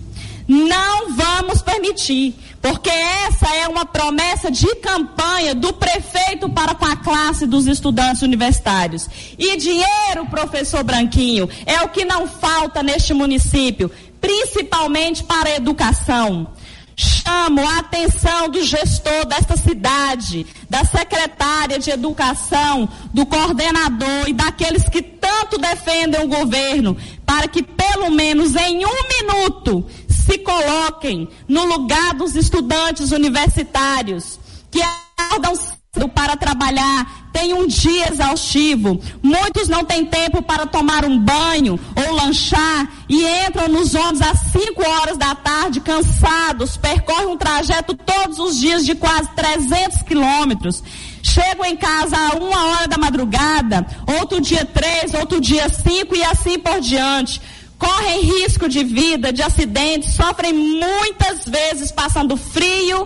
Não vamos permitir, porque essa é uma promessa de campanha do prefeito para com a classe dos estudantes universitários. E dinheiro, professor Branquinho, é o que não falta neste município, principalmente para a educação. Chamo a atenção do gestor desta cidade, da secretária de educação, do coordenador e daqueles que tanto defendem o governo, para que pelo menos em 1 minuto se coloquem no lugar dos estudantes universitários que acordam cedo para trabalhar, têm um dia exaustivo, muitos não têm tempo para tomar um banho ou lanchar e entram nos ônibus às 5 horas da tarde cansados, percorrem um trajeto todos os dias de quase 300 quilômetros, chegam em casa a 1 hora da madrugada, outro dia 3, outro dia 5 e assim por diante. Correm risco de vida, de acidentes, sofrem muitas vezes passando frio,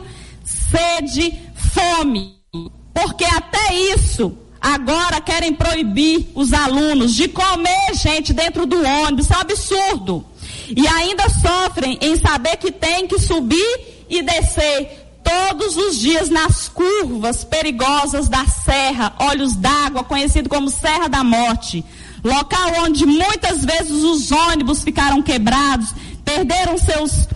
sede, fome. Porque até isso, agora querem proibir os alunos de comer, gente, dentro do ônibus. Isso é um absurdo. E ainda sofrem em saber que tem que subir e descer todos os dias nas curvas perigosas da Serra, Olhos d'Água, conhecido como Serra da Morte. Local onde muitas vezes os ônibus ficaram quebrados, perderam seus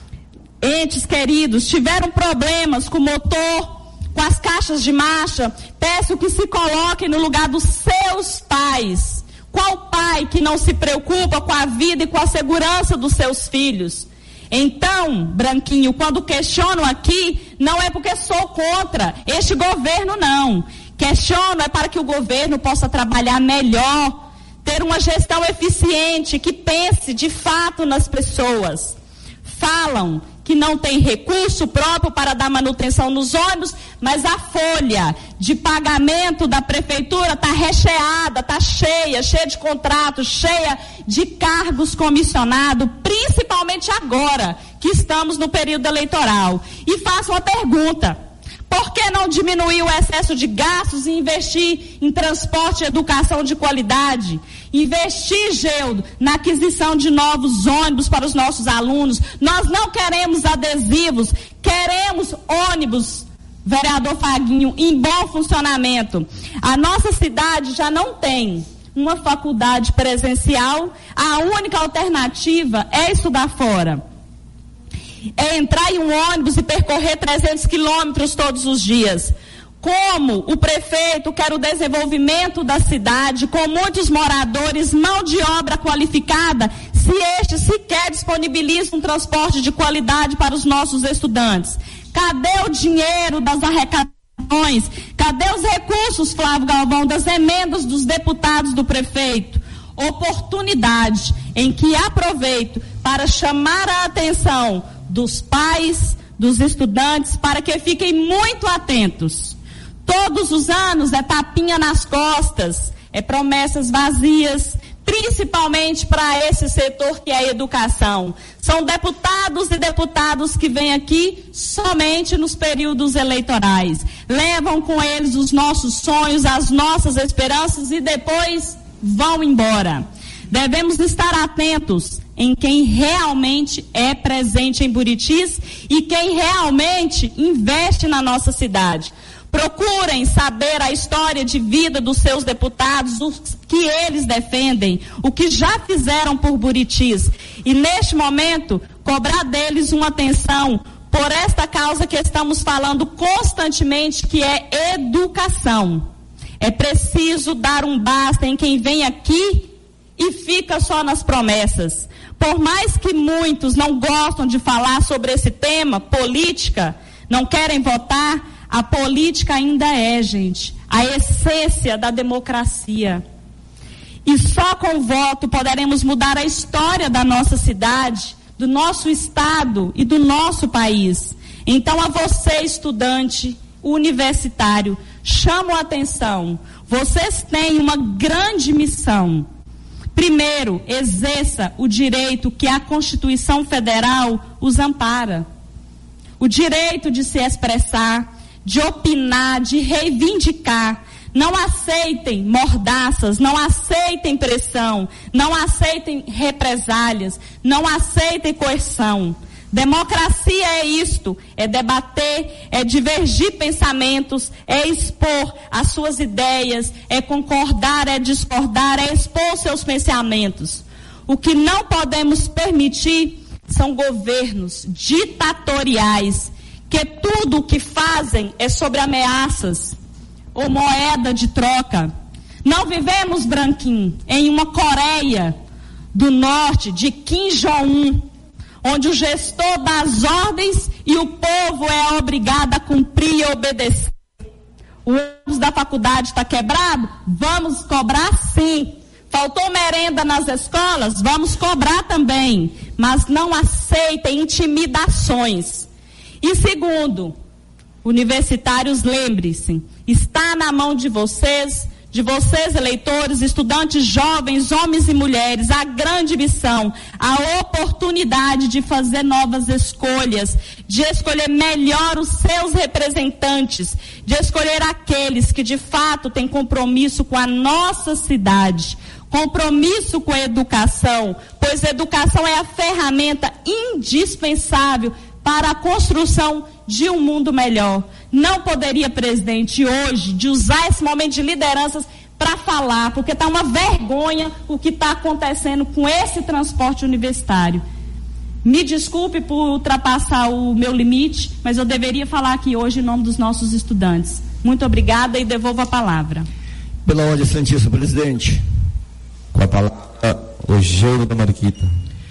entes queridos, tiveram problemas com o motor, com as caixas de marcha. Peço que se coloquem no lugar dos seus pais. Qual pai que não se preocupa com a vida e com a segurança dos seus filhos? Então, Branquinho, quando questiono aqui, não é porque sou contra este governo, não. Questiono é para que o governo possa trabalhar melhor, ter uma gestão eficiente, que pense de fato nas pessoas. Falam que não tem recurso próprio para dar manutenção nos ônibus, mas a folha de pagamento da prefeitura está recheada, está cheia de contratos, cheia de cargos comissionados, principalmente agora que estamos no período eleitoral. E faço uma pergunta: Por que não diminuir o excesso de gastos e investir em transporte e educação de qualidade? Investir, Geudo, na aquisição de novos ônibus para os nossos alunos. Nós não queremos adesivos, queremos ônibus, vereador Faguinho, em bom funcionamento. A nossa cidade já não tem uma faculdade presencial, a única alternativa é estudar fora. É entrar em um ônibus e percorrer 300 quilômetros todos os dias. Como o prefeito quer o desenvolvimento da cidade, com muitos moradores, mão de obra qualificada, se este sequer disponibiliza um transporte de qualidade para os nossos estudantes? Cadê o dinheiro das arrecadações? Cadê os recursos, Flávio Galvão, das emendas dos deputados do prefeito? Oportunidade em que aproveito para chamar a atenção dos pais, dos estudantes, para que fiquem muito atentos. Todos os anos é tapinha nas costas, é promessas vazias, principalmente para esse setor que é a educação. São deputados e deputados que vêm aqui somente nos períodos eleitorais. Levam com eles os nossos sonhos, as nossas esperanças e depois vão embora. Devemos estar atentos em quem realmente é presente em Buritis e quem realmente investe na nossa cidade. Procurem saber a história de vida dos seus deputados, o que eles defendem, o que já fizeram por Buritis. E neste momento, cobrar deles uma atenção por esta causa que estamos falando constantemente, que é educação. É preciso dar um basta em quem vem aqui e fica só nas promessas. Por mais que muitos não gostam de falar sobre esse tema, política, não querem votar, a política ainda é, gente, a essência da democracia. E só com o voto poderemos mudar a história da nossa cidade, do nosso estado e do nosso país. Então, a você, estudante universitário, chamo a atenção. Vocês têm uma grande missão. Primeiro, exerça o direito que a Constituição Federal os ampara. O direito de se expressar, de opinar, de reivindicar. Não aceitem mordaças, não aceitem pressão, não aceitem represálias, não aceitem coerção. Democracia é isto, é debater, é divergir pensamentos, é expor as suas ideias, é concordar, é discordar, é expor seus pensamentos. O que não podemos permitir são governos ditatoriais, que tudo o que fazem é sobre ameaças ou moeda de troca. Não vivemos, Branquinho, em uma Coreia do Norte de Kim Jong-un, onde o gestor dá as ordens e o povo é obrigado a cumprir e obedecer. O ônibus da faculdade está quebrado? Vamos cobrar sim. Faltou merenda nas escolas? Vamos cobrar também. Mas não aceitem intimidações. E segundo, universitários, lembre-se, está na mão de vocês eleitores, estudantes jovens, homens e mulheres, a grande missão, a oportunidade de fazer novas escolhas, de escolher melhor os seus representantes, de escolher aqueles que de fato têm compromisso com a nossa cidade, compromisso com a educação, pois a educação é a ferramenta indispensável para a construção de um mundo melhor. Não poderia, presidente, hoje, de usar esse momento de lideranças para falar, porque está uma vergonha o que está acontecendo com esse transporte universitário. Me desculpe por ultrapassar o meu limite, mas eu deveria falar aqui hoje em nome dos nossos estudantes. Muito obrigada e devolvo a palavra.
Pela ordem, Santíssimo Presidente.
Com a palavra, o Geudo da Mariquita.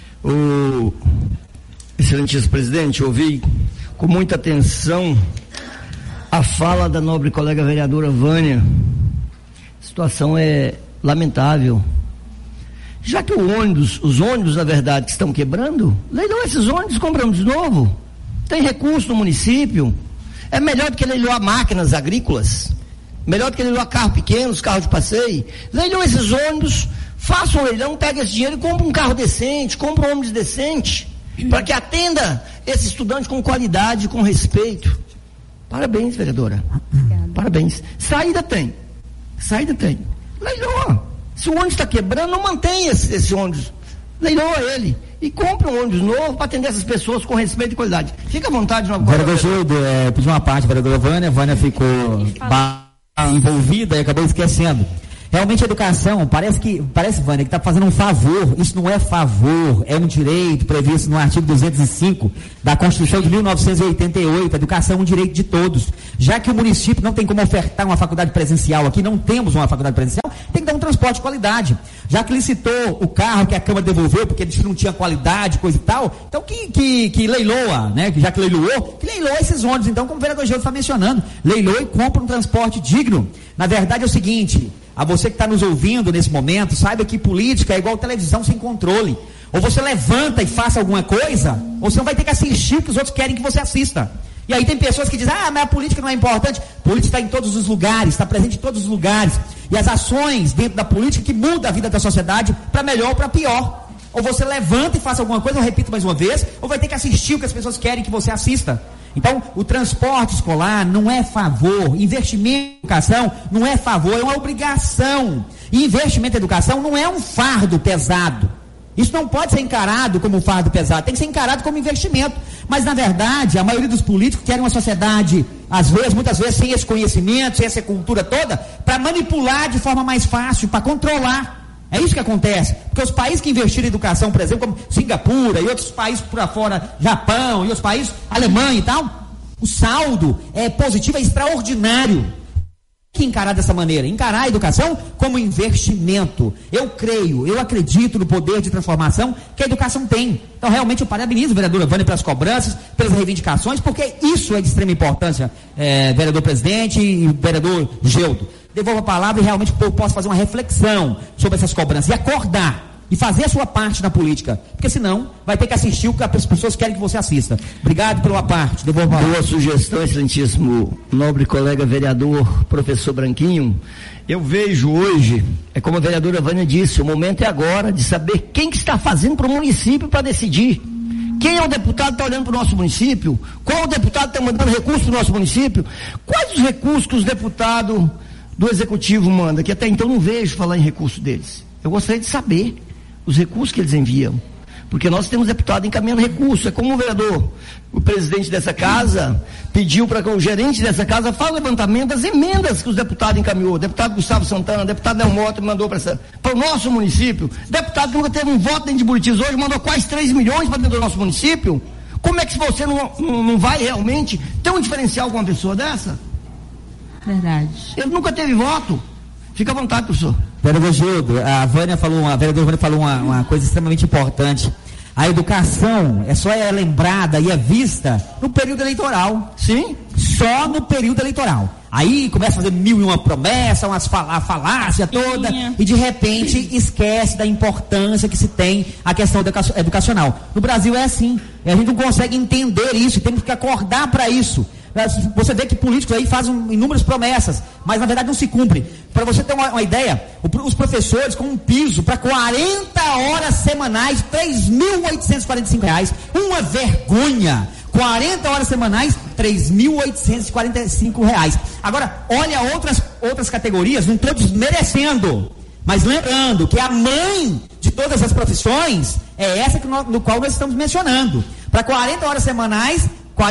Excelentíssimo Presidente, ouvi com muita atenção a fala da nobre colega vereadora Vânia. A situação é lamentável. Já que os ônibus, na verdade, que estão quebrando, leilão esses ônibus, compramos de novo. Tem recurso no município. É melhor do que leiloar máquinas agrícolas. Melhor do que leiloar carros pequenos, carros de passeio. Leilão esses ônibus, faça um leilão, pega esse dinheiro e compra um carro decente, compra um ônibus decente, para que atenda esse estudante com qualidade, com respeito. Parabéns, vereadora. Parabéns. Saída tem. Leiloa. Se o ônibus está quebrando, não mantém esse ônibus. Leiloa ele. E compra um ônibus novo para atender essas pessoas com respeito e qualidade. Fica à vontade.
Vereador Gildo, pedi uma parte, vereadora Vânia ficou envolvida e acabou esquecendo. Realmente a educação, parece, Vânia, que está fazendo um favor. Isso não é favor, é um direito previsto no artigo 205 da Constituição de 1988. A educação é um direito de todos. Já que o município não tem como ofertar uma faculdade presencial aqui, não temos uma faculdade presencial, tem que dar um transporte de qualidade. Já que licitou o carro que a Câmara devolveu, porque disse que não tinha qualidade, coisa e tal, então que leiloa, né? Já que leiloa esses ônibus, então, como o vereador Gildo está mencionando, leiloa e compra um transporte digno. Na verdade é o seguinte, a você que está nos ouvindo nesse momento, saiba que política é igual televisão sem controle. Ou você levanta e faça alguma coisa, ou você não vai ter que assistir o que os outros querem que você assista. E aí tem pessoas que dizem, mas a política não é importante. A política está em todos os lugares, está presente em todos os lugares. E as ações dentro da política que mudam a vida da sociedade para melhor ou para pior. Ou você levanta e faça alguma coisa, eu repito mais uma vez, ou vai ter que assistir o que as pessoas querem que você assista. Então, o transporte escolar não é favor, investimento em educação não é favor, é uma obrigação. E investimento em educação não é um fardo pesado. Isso não pode ser encarado como um fardo pesado, tem que ser encarado como investimento. Mas, na verdade, a maioria dos políticos querem uma sociedade, muitas vezes, sem esse conhecimento, sem essa cultura toda, para manipular de forma mais fácil, para controlar. É isso que acontece, porque os países que investiram em educação, por exemplo, como Singapura e outros países por fora, Japão e outros países, Alemanha e tal, o saldo é positivo, é extraordinário. Que encarar dessa maneira, encarar a educação como investimento. Eu acredito no poder de transformação que a educação tem. Então, realmente, eu parabenizo a vereadora Vânia pelas cobranças, pelas reivindicações, porque isso é de extrema importância, vereador presidente e vereador Gildo. Devolvo a palavra e realmente eu posso fazer uma reflexão sobre essas cobranças e acordar e fazer a sua parte na política, porque senão vai ter que assistir o que as pessoas querem que você assista. Obrigado pela parte. Devolvo a palavra.
Boa sugestão, excelentíssimo nobre colega vereador, professor Branquinho. Eu vejo hoje, é como a vereadora Vânia disse, o momento é agora de saber quem que está fazendo para o município para decidir. Quem é o deputado que está olhando para o nosso município? Qual o deputado que está mandando recursos para o nosso município? Quais os recursos que os deputados do Executivo mandam? Que até então não vejo falar em recursos deles. Eu gostaria de saber os recursos que eles enviam, porque nós temos deputado encaminhando recursos. É como o vereador, o presidente dessa casa pediu para que o gerente dessa casa faça o levantamento das emendas que os deputados encaminhou. Deputado Gustavo Santana, deputado Del Moto mandou para o nosso município, deputado que nunca teve um voto dentro de Buritis hoje mandou quase 3 milhões para dentro do nosso município. Como é que você não vai realmente ter um diferencial com uma pessoa dessa?
Verdade.
Ele nunca teve voto. Fica à vontade, professor.
Vereador Gildo, a vereadora Vânia falou uma coisa extremamente importante. A educação só é lembrada e é vista no período eleitoral.
Sim.
Só no período eleitoral. Aí começa a fazer 1001 promessa, a falácia toda, e de repente esquece da importância que se tem a questão educacional. No Brasil é assim. E a gente não consegue entender isso, e temos que acordar para isso. Você vê que políticos aí fazem inúmeras promessas, mas na verdade não se cumpre. Para você ter uma ideia, os professores com um piso para 40 horas semanais, R$3.845, uma vergonha. 40 horas semanais, R$3.845. Agora, olha outras categorias, não estou desmerecendo, mas lembrando que a mãe de todas as profissões é essa no qual nós estamos mencionando. Para 40 horas semanais,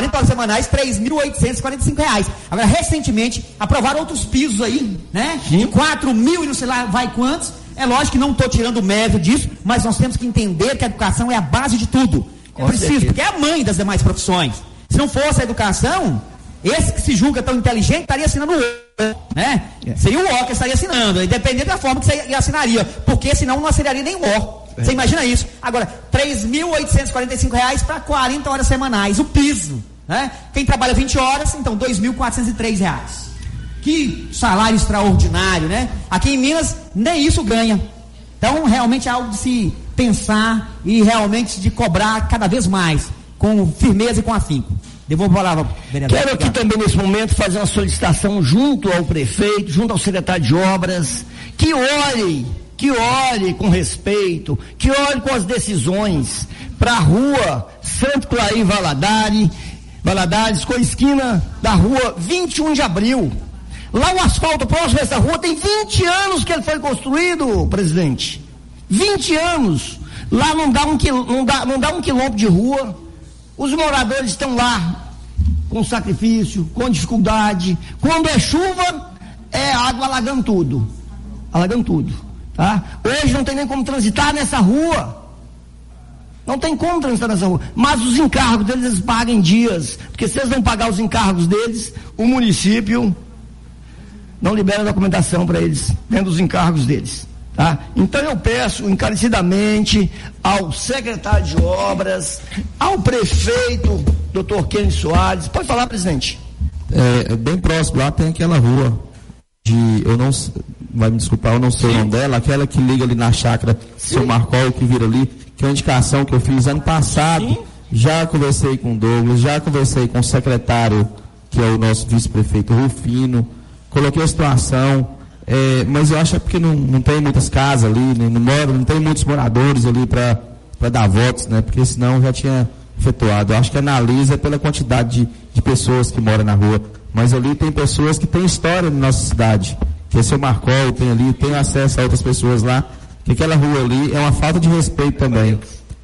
R$3.845. Agora, recentemente, aprovaram outros pisos aí, né? De 4.000 e não sei lá, vai quantos. É lógico que não estou tirando o mérito disso, mas nós temos que entender que a educação é a base de tudo. É preciso, porque é a mãe das demais profissões. Se não fosse a educação, esse que se julga tão inteligente estaria assinando o O, né? Seria o O que estaria assinando, independente da forma que você assinaria, porque senão não assinaria nem o O. Você imagina isso? Agora, R$3.845 para 40 horas semanais, o piso, né? Quem trabalha 20 horas, então R$2.403. Que salário extraordinário, né? Aqui em Minas, nem isso ganha. Então, realmente é algo de se pensar e realmente de cobrar cada vez mais, com firmeza e com afinco. Devolvo a palavra, vereador.
Quero aqui também, nesse momento, fazer uma solicitação junto ao prefeito, junto ao secretário de obras, que olhe com respeito, que olhe com as decisões para a rua Santo Clair Valadares, Valadares, com a esquina da rua 21 de abril. Lá o asfalto próximo a essa rua tem 20 anos que ele foi construído, presidente. 20 anos. Lá não dá um quilômetro de rua. Os moradores estão lá com sacrifício, com dificuldade. Quando é chuva, é água alagando tudo. Alagando tudo. Tá? Hoje não tem nem como transitar nessa rua. Não tem como transitar nessa rua. Mas os encargos deles, eles pagam em dias. Porque se eles não pagar os encargos deles, o município não libera a documentação para eles, dentro dos encargos deles. Tá? Então eu peço encarecidamente ao secretário de obras, ao prefeito, Dr. Kenny Soares. Pode falar, presidente.
Bem próximo, lá tem aquela rua eu não, vai me desculpar, eu não sei o nome dela, aquela que liga ali na chácara Seu Marcol, que vira ali, que é uma indicação que eu fiz ano passado. Sim. Já conversei com o Douglas, já conversei com o secretário, que é o nosso vice-prefeito Rufino, coloquei a situação, mas eu acho que é porque não tem muitas casas ali, não tem muitos moradores ali para dar votos, né? Porque senão já tinha efetuado. Eu acho que analisa pela quantidade de pessoas que moram na rua. Mas ali tem pessoas que têm história na nossa cidade. Que é Seu Marcol, tem acesso a outras pessoas lá. Que aquela rua ali é uma falta de respeito também.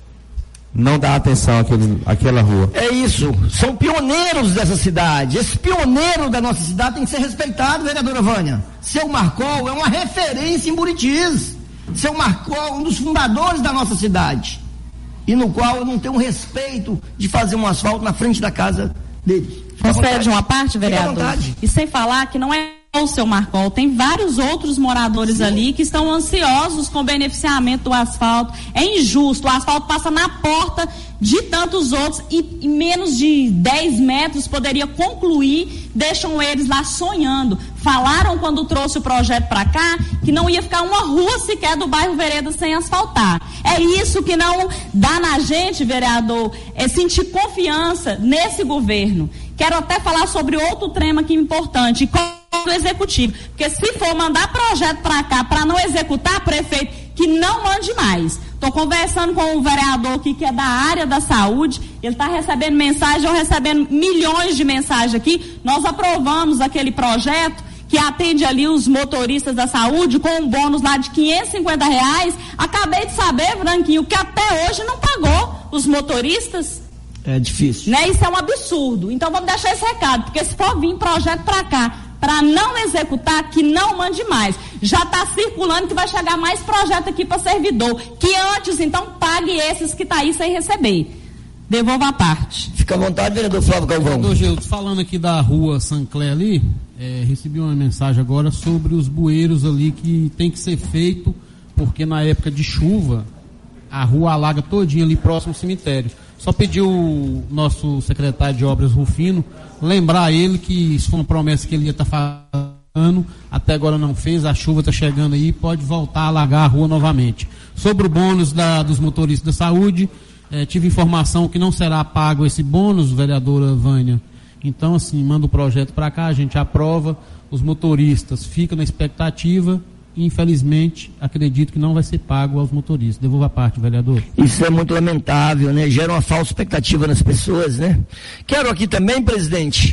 Não dá atenção àquela rua.
É isso. São pioneiros dessa cidade. Esse pioneiro da nossa cidade tem que ser respeitado, vereadora Vânia. Seu Marcol é uma referência em Buritis. Seu Marcol, um dos fundadores da nossa cidade. E no qual eu não tenho respeito de fazer um asfalto na frente da casa dele.
Posso pedir uma parte, vereador? E sem falar que não é o Seu Marcol, tem vários outros moradores ali que estão ansiosos com o beneficiamento do asfalto. É injusto, o asfalto passa na porta de tantos outros e em menos de 10 metros poderia concluir, deixam eles lá sonhando. Falaram quando trouxe o projeto para cá que não ia ficar uma rua sequer do bairro Vereda sem asfaltar. É isso que não dá na gente, vereador, é sentir confiança nesse governo. Quero até falar sobre outro tema que é importante, do executivo, porque se for mandar projeto para cá para não executar, prefeito, que não mande mais. Estou conversando com um vereador aqui que é da área da saúde, ele está recebendo mensagem, eu recebendo milhões de mensagens aqui. Nós aprovamos aquele projeto que atende ali os motoristas da saúde com um bônus lá de R$550. Acabei de saber, Branquinho, que até hoje não pagou os motoristas.
É difícil.
Né? Isso é um absurdo. Então vamos deixar esse recado, porque se for vir projeto para cá, para não executar, que não mande mais. Já está circulando que vai chegar mais projeto aqui para servidor, que antes, então, pague esses que está aí sem receber. Devolva a parte.
Fica à vontade, vereador Flávio Galvão.
Vereador Gildo, falando aqui da rua Sancler ali, recebi uma mensagem agora sobre os bueiros ali que tem que ser feito, porque na época de chuva, a rua alaga todinha ali próximo ao cemitério. Só pediu o nosso secretário de obras, Rufino, lembrar ele que isso foi uma promessa que ele ia estar fazendo, até agora não fez, a chuva está chegando aí, pode voltar a alagar a rua novamente. Sobre o bônus dos motoristas da saúde, tive informação que não será pago esse bônus, vereadora Vânia. Então, assim, manda o projeto para cá, a gente aprova, os motoristas ficam na expectativa. Infelizmente, acredito que não vai ser pago aos motoristas. Devolva a parte, vereador.
Isso é muito lamentável, né? Gera uma falsa expectativa nas pessoas, né? Quero aqui também, presidente,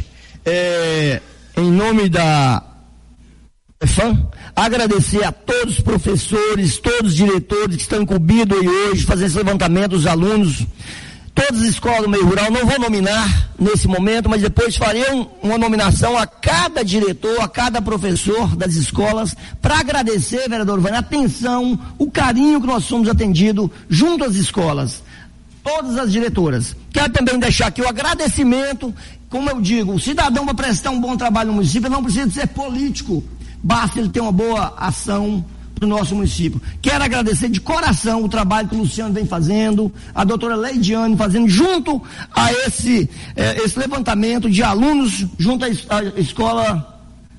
em nome da EFAM, agradecer a todos os professores, todos os diretores que estão incumbidos aí hoje, fazendo esse levantamento dos alunos. Todas as escolas do meio rural, não vou nominar nesse momento, mas depois farei uma nominação a cada diretor, a cada professor das escolas, para agradecer, vereador Vânia, a atenção, o carinho que nós somos atendidos junto às escolas, todas as diretoras. Quero também deixar aqui o agradecimento, como eu digo, o cidadão para prestar um bom trabalho no município não precisa ser político, basta ele ter uma boa ação para o nosso município. Quero agradecer de coração o trabalho que o Luciano vem fazendo, a doutora Leidiane fazendo junto a esse levantamento de alunos junto à escola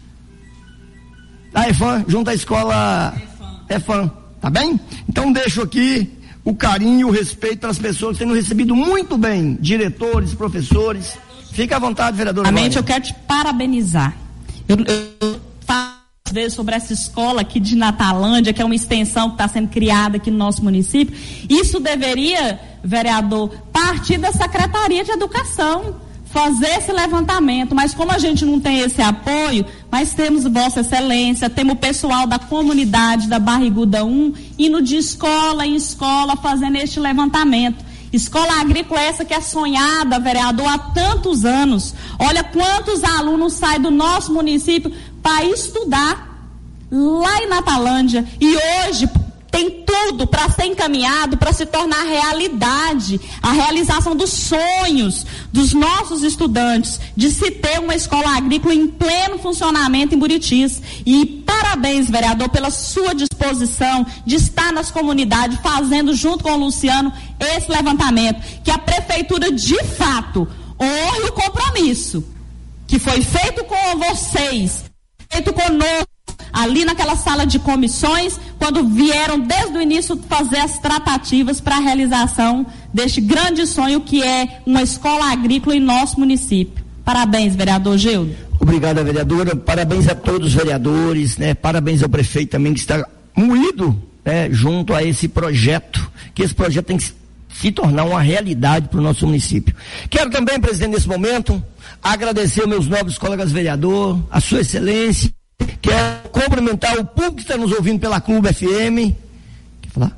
da EFAM, junto à escola EFAM, tá bem? Então deixo aqui o carinho e o respeito pelas pessoas que têm recebido muito bem, diretores, professores. Fica à vontade, vereador.
Eu quero te parabenizar. Eu falo vezes sobre essa escola aqui de Natalândia, que é uma extensão que está sendo criada aqui no nosso município. Isso deveria, vereador, partir da Secretaria de Educação. fazer esse levantamento, mas como a gente não tem esse apoio, mas temos Vossa Excelência, temos o pessoal da comunidade da Barriguda 1 indo de escola em escola fazendo este levantamento. Escola agrícola essa que é sonhada, vereador, há tantos anos. Olha quantos alunos saem do nosso município para estudar lá em Natalândia. E hoje tem tudo para ser encaminhado, para se tornar realidade, a realização dos sonhos dos nossos estudantes, de se ter uma escola agrícola em pleno funcionamento em Buritis. E parabéns, vereador, pela sua disposição de estar nas comunidades, fazendo junto com o Luciano esse levantamento, que a prefeitura de fato honre o compromisso que foi feito com vocês, feito conosco, ali naquela sala de comissões, quando vieram desde o início fazer as tratativas para a realização deste grande sonho que é uma escola agrícola em nosso município. Parabéns, vereador Gildo.
Obrigado, vereadora. Parabéns a todos os vereadores, né? Parabéns ao prefeito também que está moído, né, junto a esse projeto, que esse projeto tem que se tornar uma realidade para o nosso município. Quero também, presidente, nesse momento, agradecer aos meus nobres colegas vereadores, a sua excelência. Quero cumprimentar o público que está nos ouvindo pela Clube FM. Quer falar?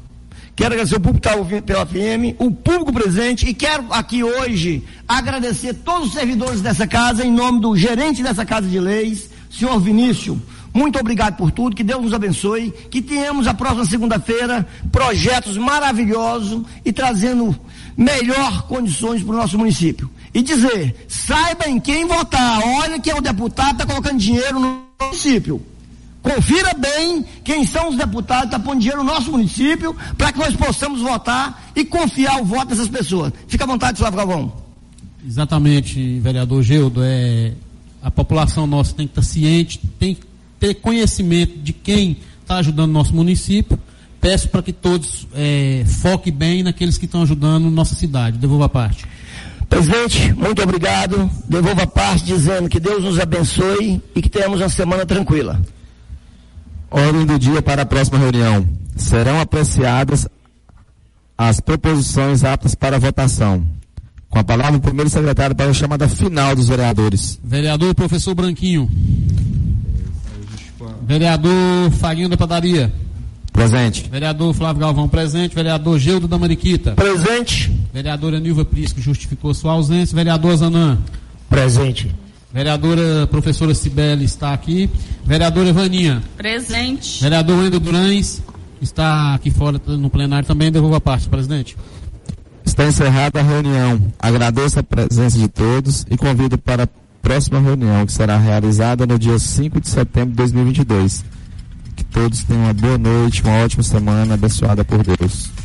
Quero agradecer o público que está ouvindo pela FM, o público presente, e quero aqui hoje agradecer todos os servidores dessa casa, em nome do gerente dessa Casa de Leis, senhor Vinícius. Muito obrigado por tudo, que Deus nos abençoe, que tenhamos a próxima segunda-feira projetos maravilhosos e trazendo melhor condições para o nosso município. E dizer, saiba em quem votar, olha que é o deputado que está colocando dinheiro no município. Confira bem quem são os deputados que estão pondo dinheiro no nosso município, para que nós possamos votar e confiar o voto dessas pessoas. Fica à vontade, Flávio Galvão.
Exatamente, vereador Gildo, a população nossa tem que estar ciente, tem que ter conhecimento de quem está ajudando o nosso município. Peço para que todos foquem bem naqueles que estão ajudando nossa cidade. Devolvo a parte.
Presidente, muito obrigado. Devolvo a parte dizendo que Deus nos abençoe e que tenhamos uma semana tranquila.
Ordem do dia para a próxima reunião. Serão apreciadas as proposições aptas para votação. Com a palavra o primeiro secretário para a chamada final dos vereadores.
Vereador professor Branquinho. Vereador Faguinho da Padaria.
Presente.
Vereador Flávio Galvão, presente. Vereador Gildo da Mariquita.
Presente.
Vereadora Nilva Prisco justificou sua ausência. Vereador Zanã.
Presente.
Vereadora professora Cibele está aqui. Vereadora Vaninha.
Presente.
Vereador Wendel Durães está aqui fora no plenário também. Devolvo a parte, presidente.
Está encerrada a reunião. Agradeço a presença de todos e convido para a próxima reunião, que será realizada no dia 5 de setembro de 2022. Que todos tenham uma boa noite, uma ótima semana abençoada por Deus.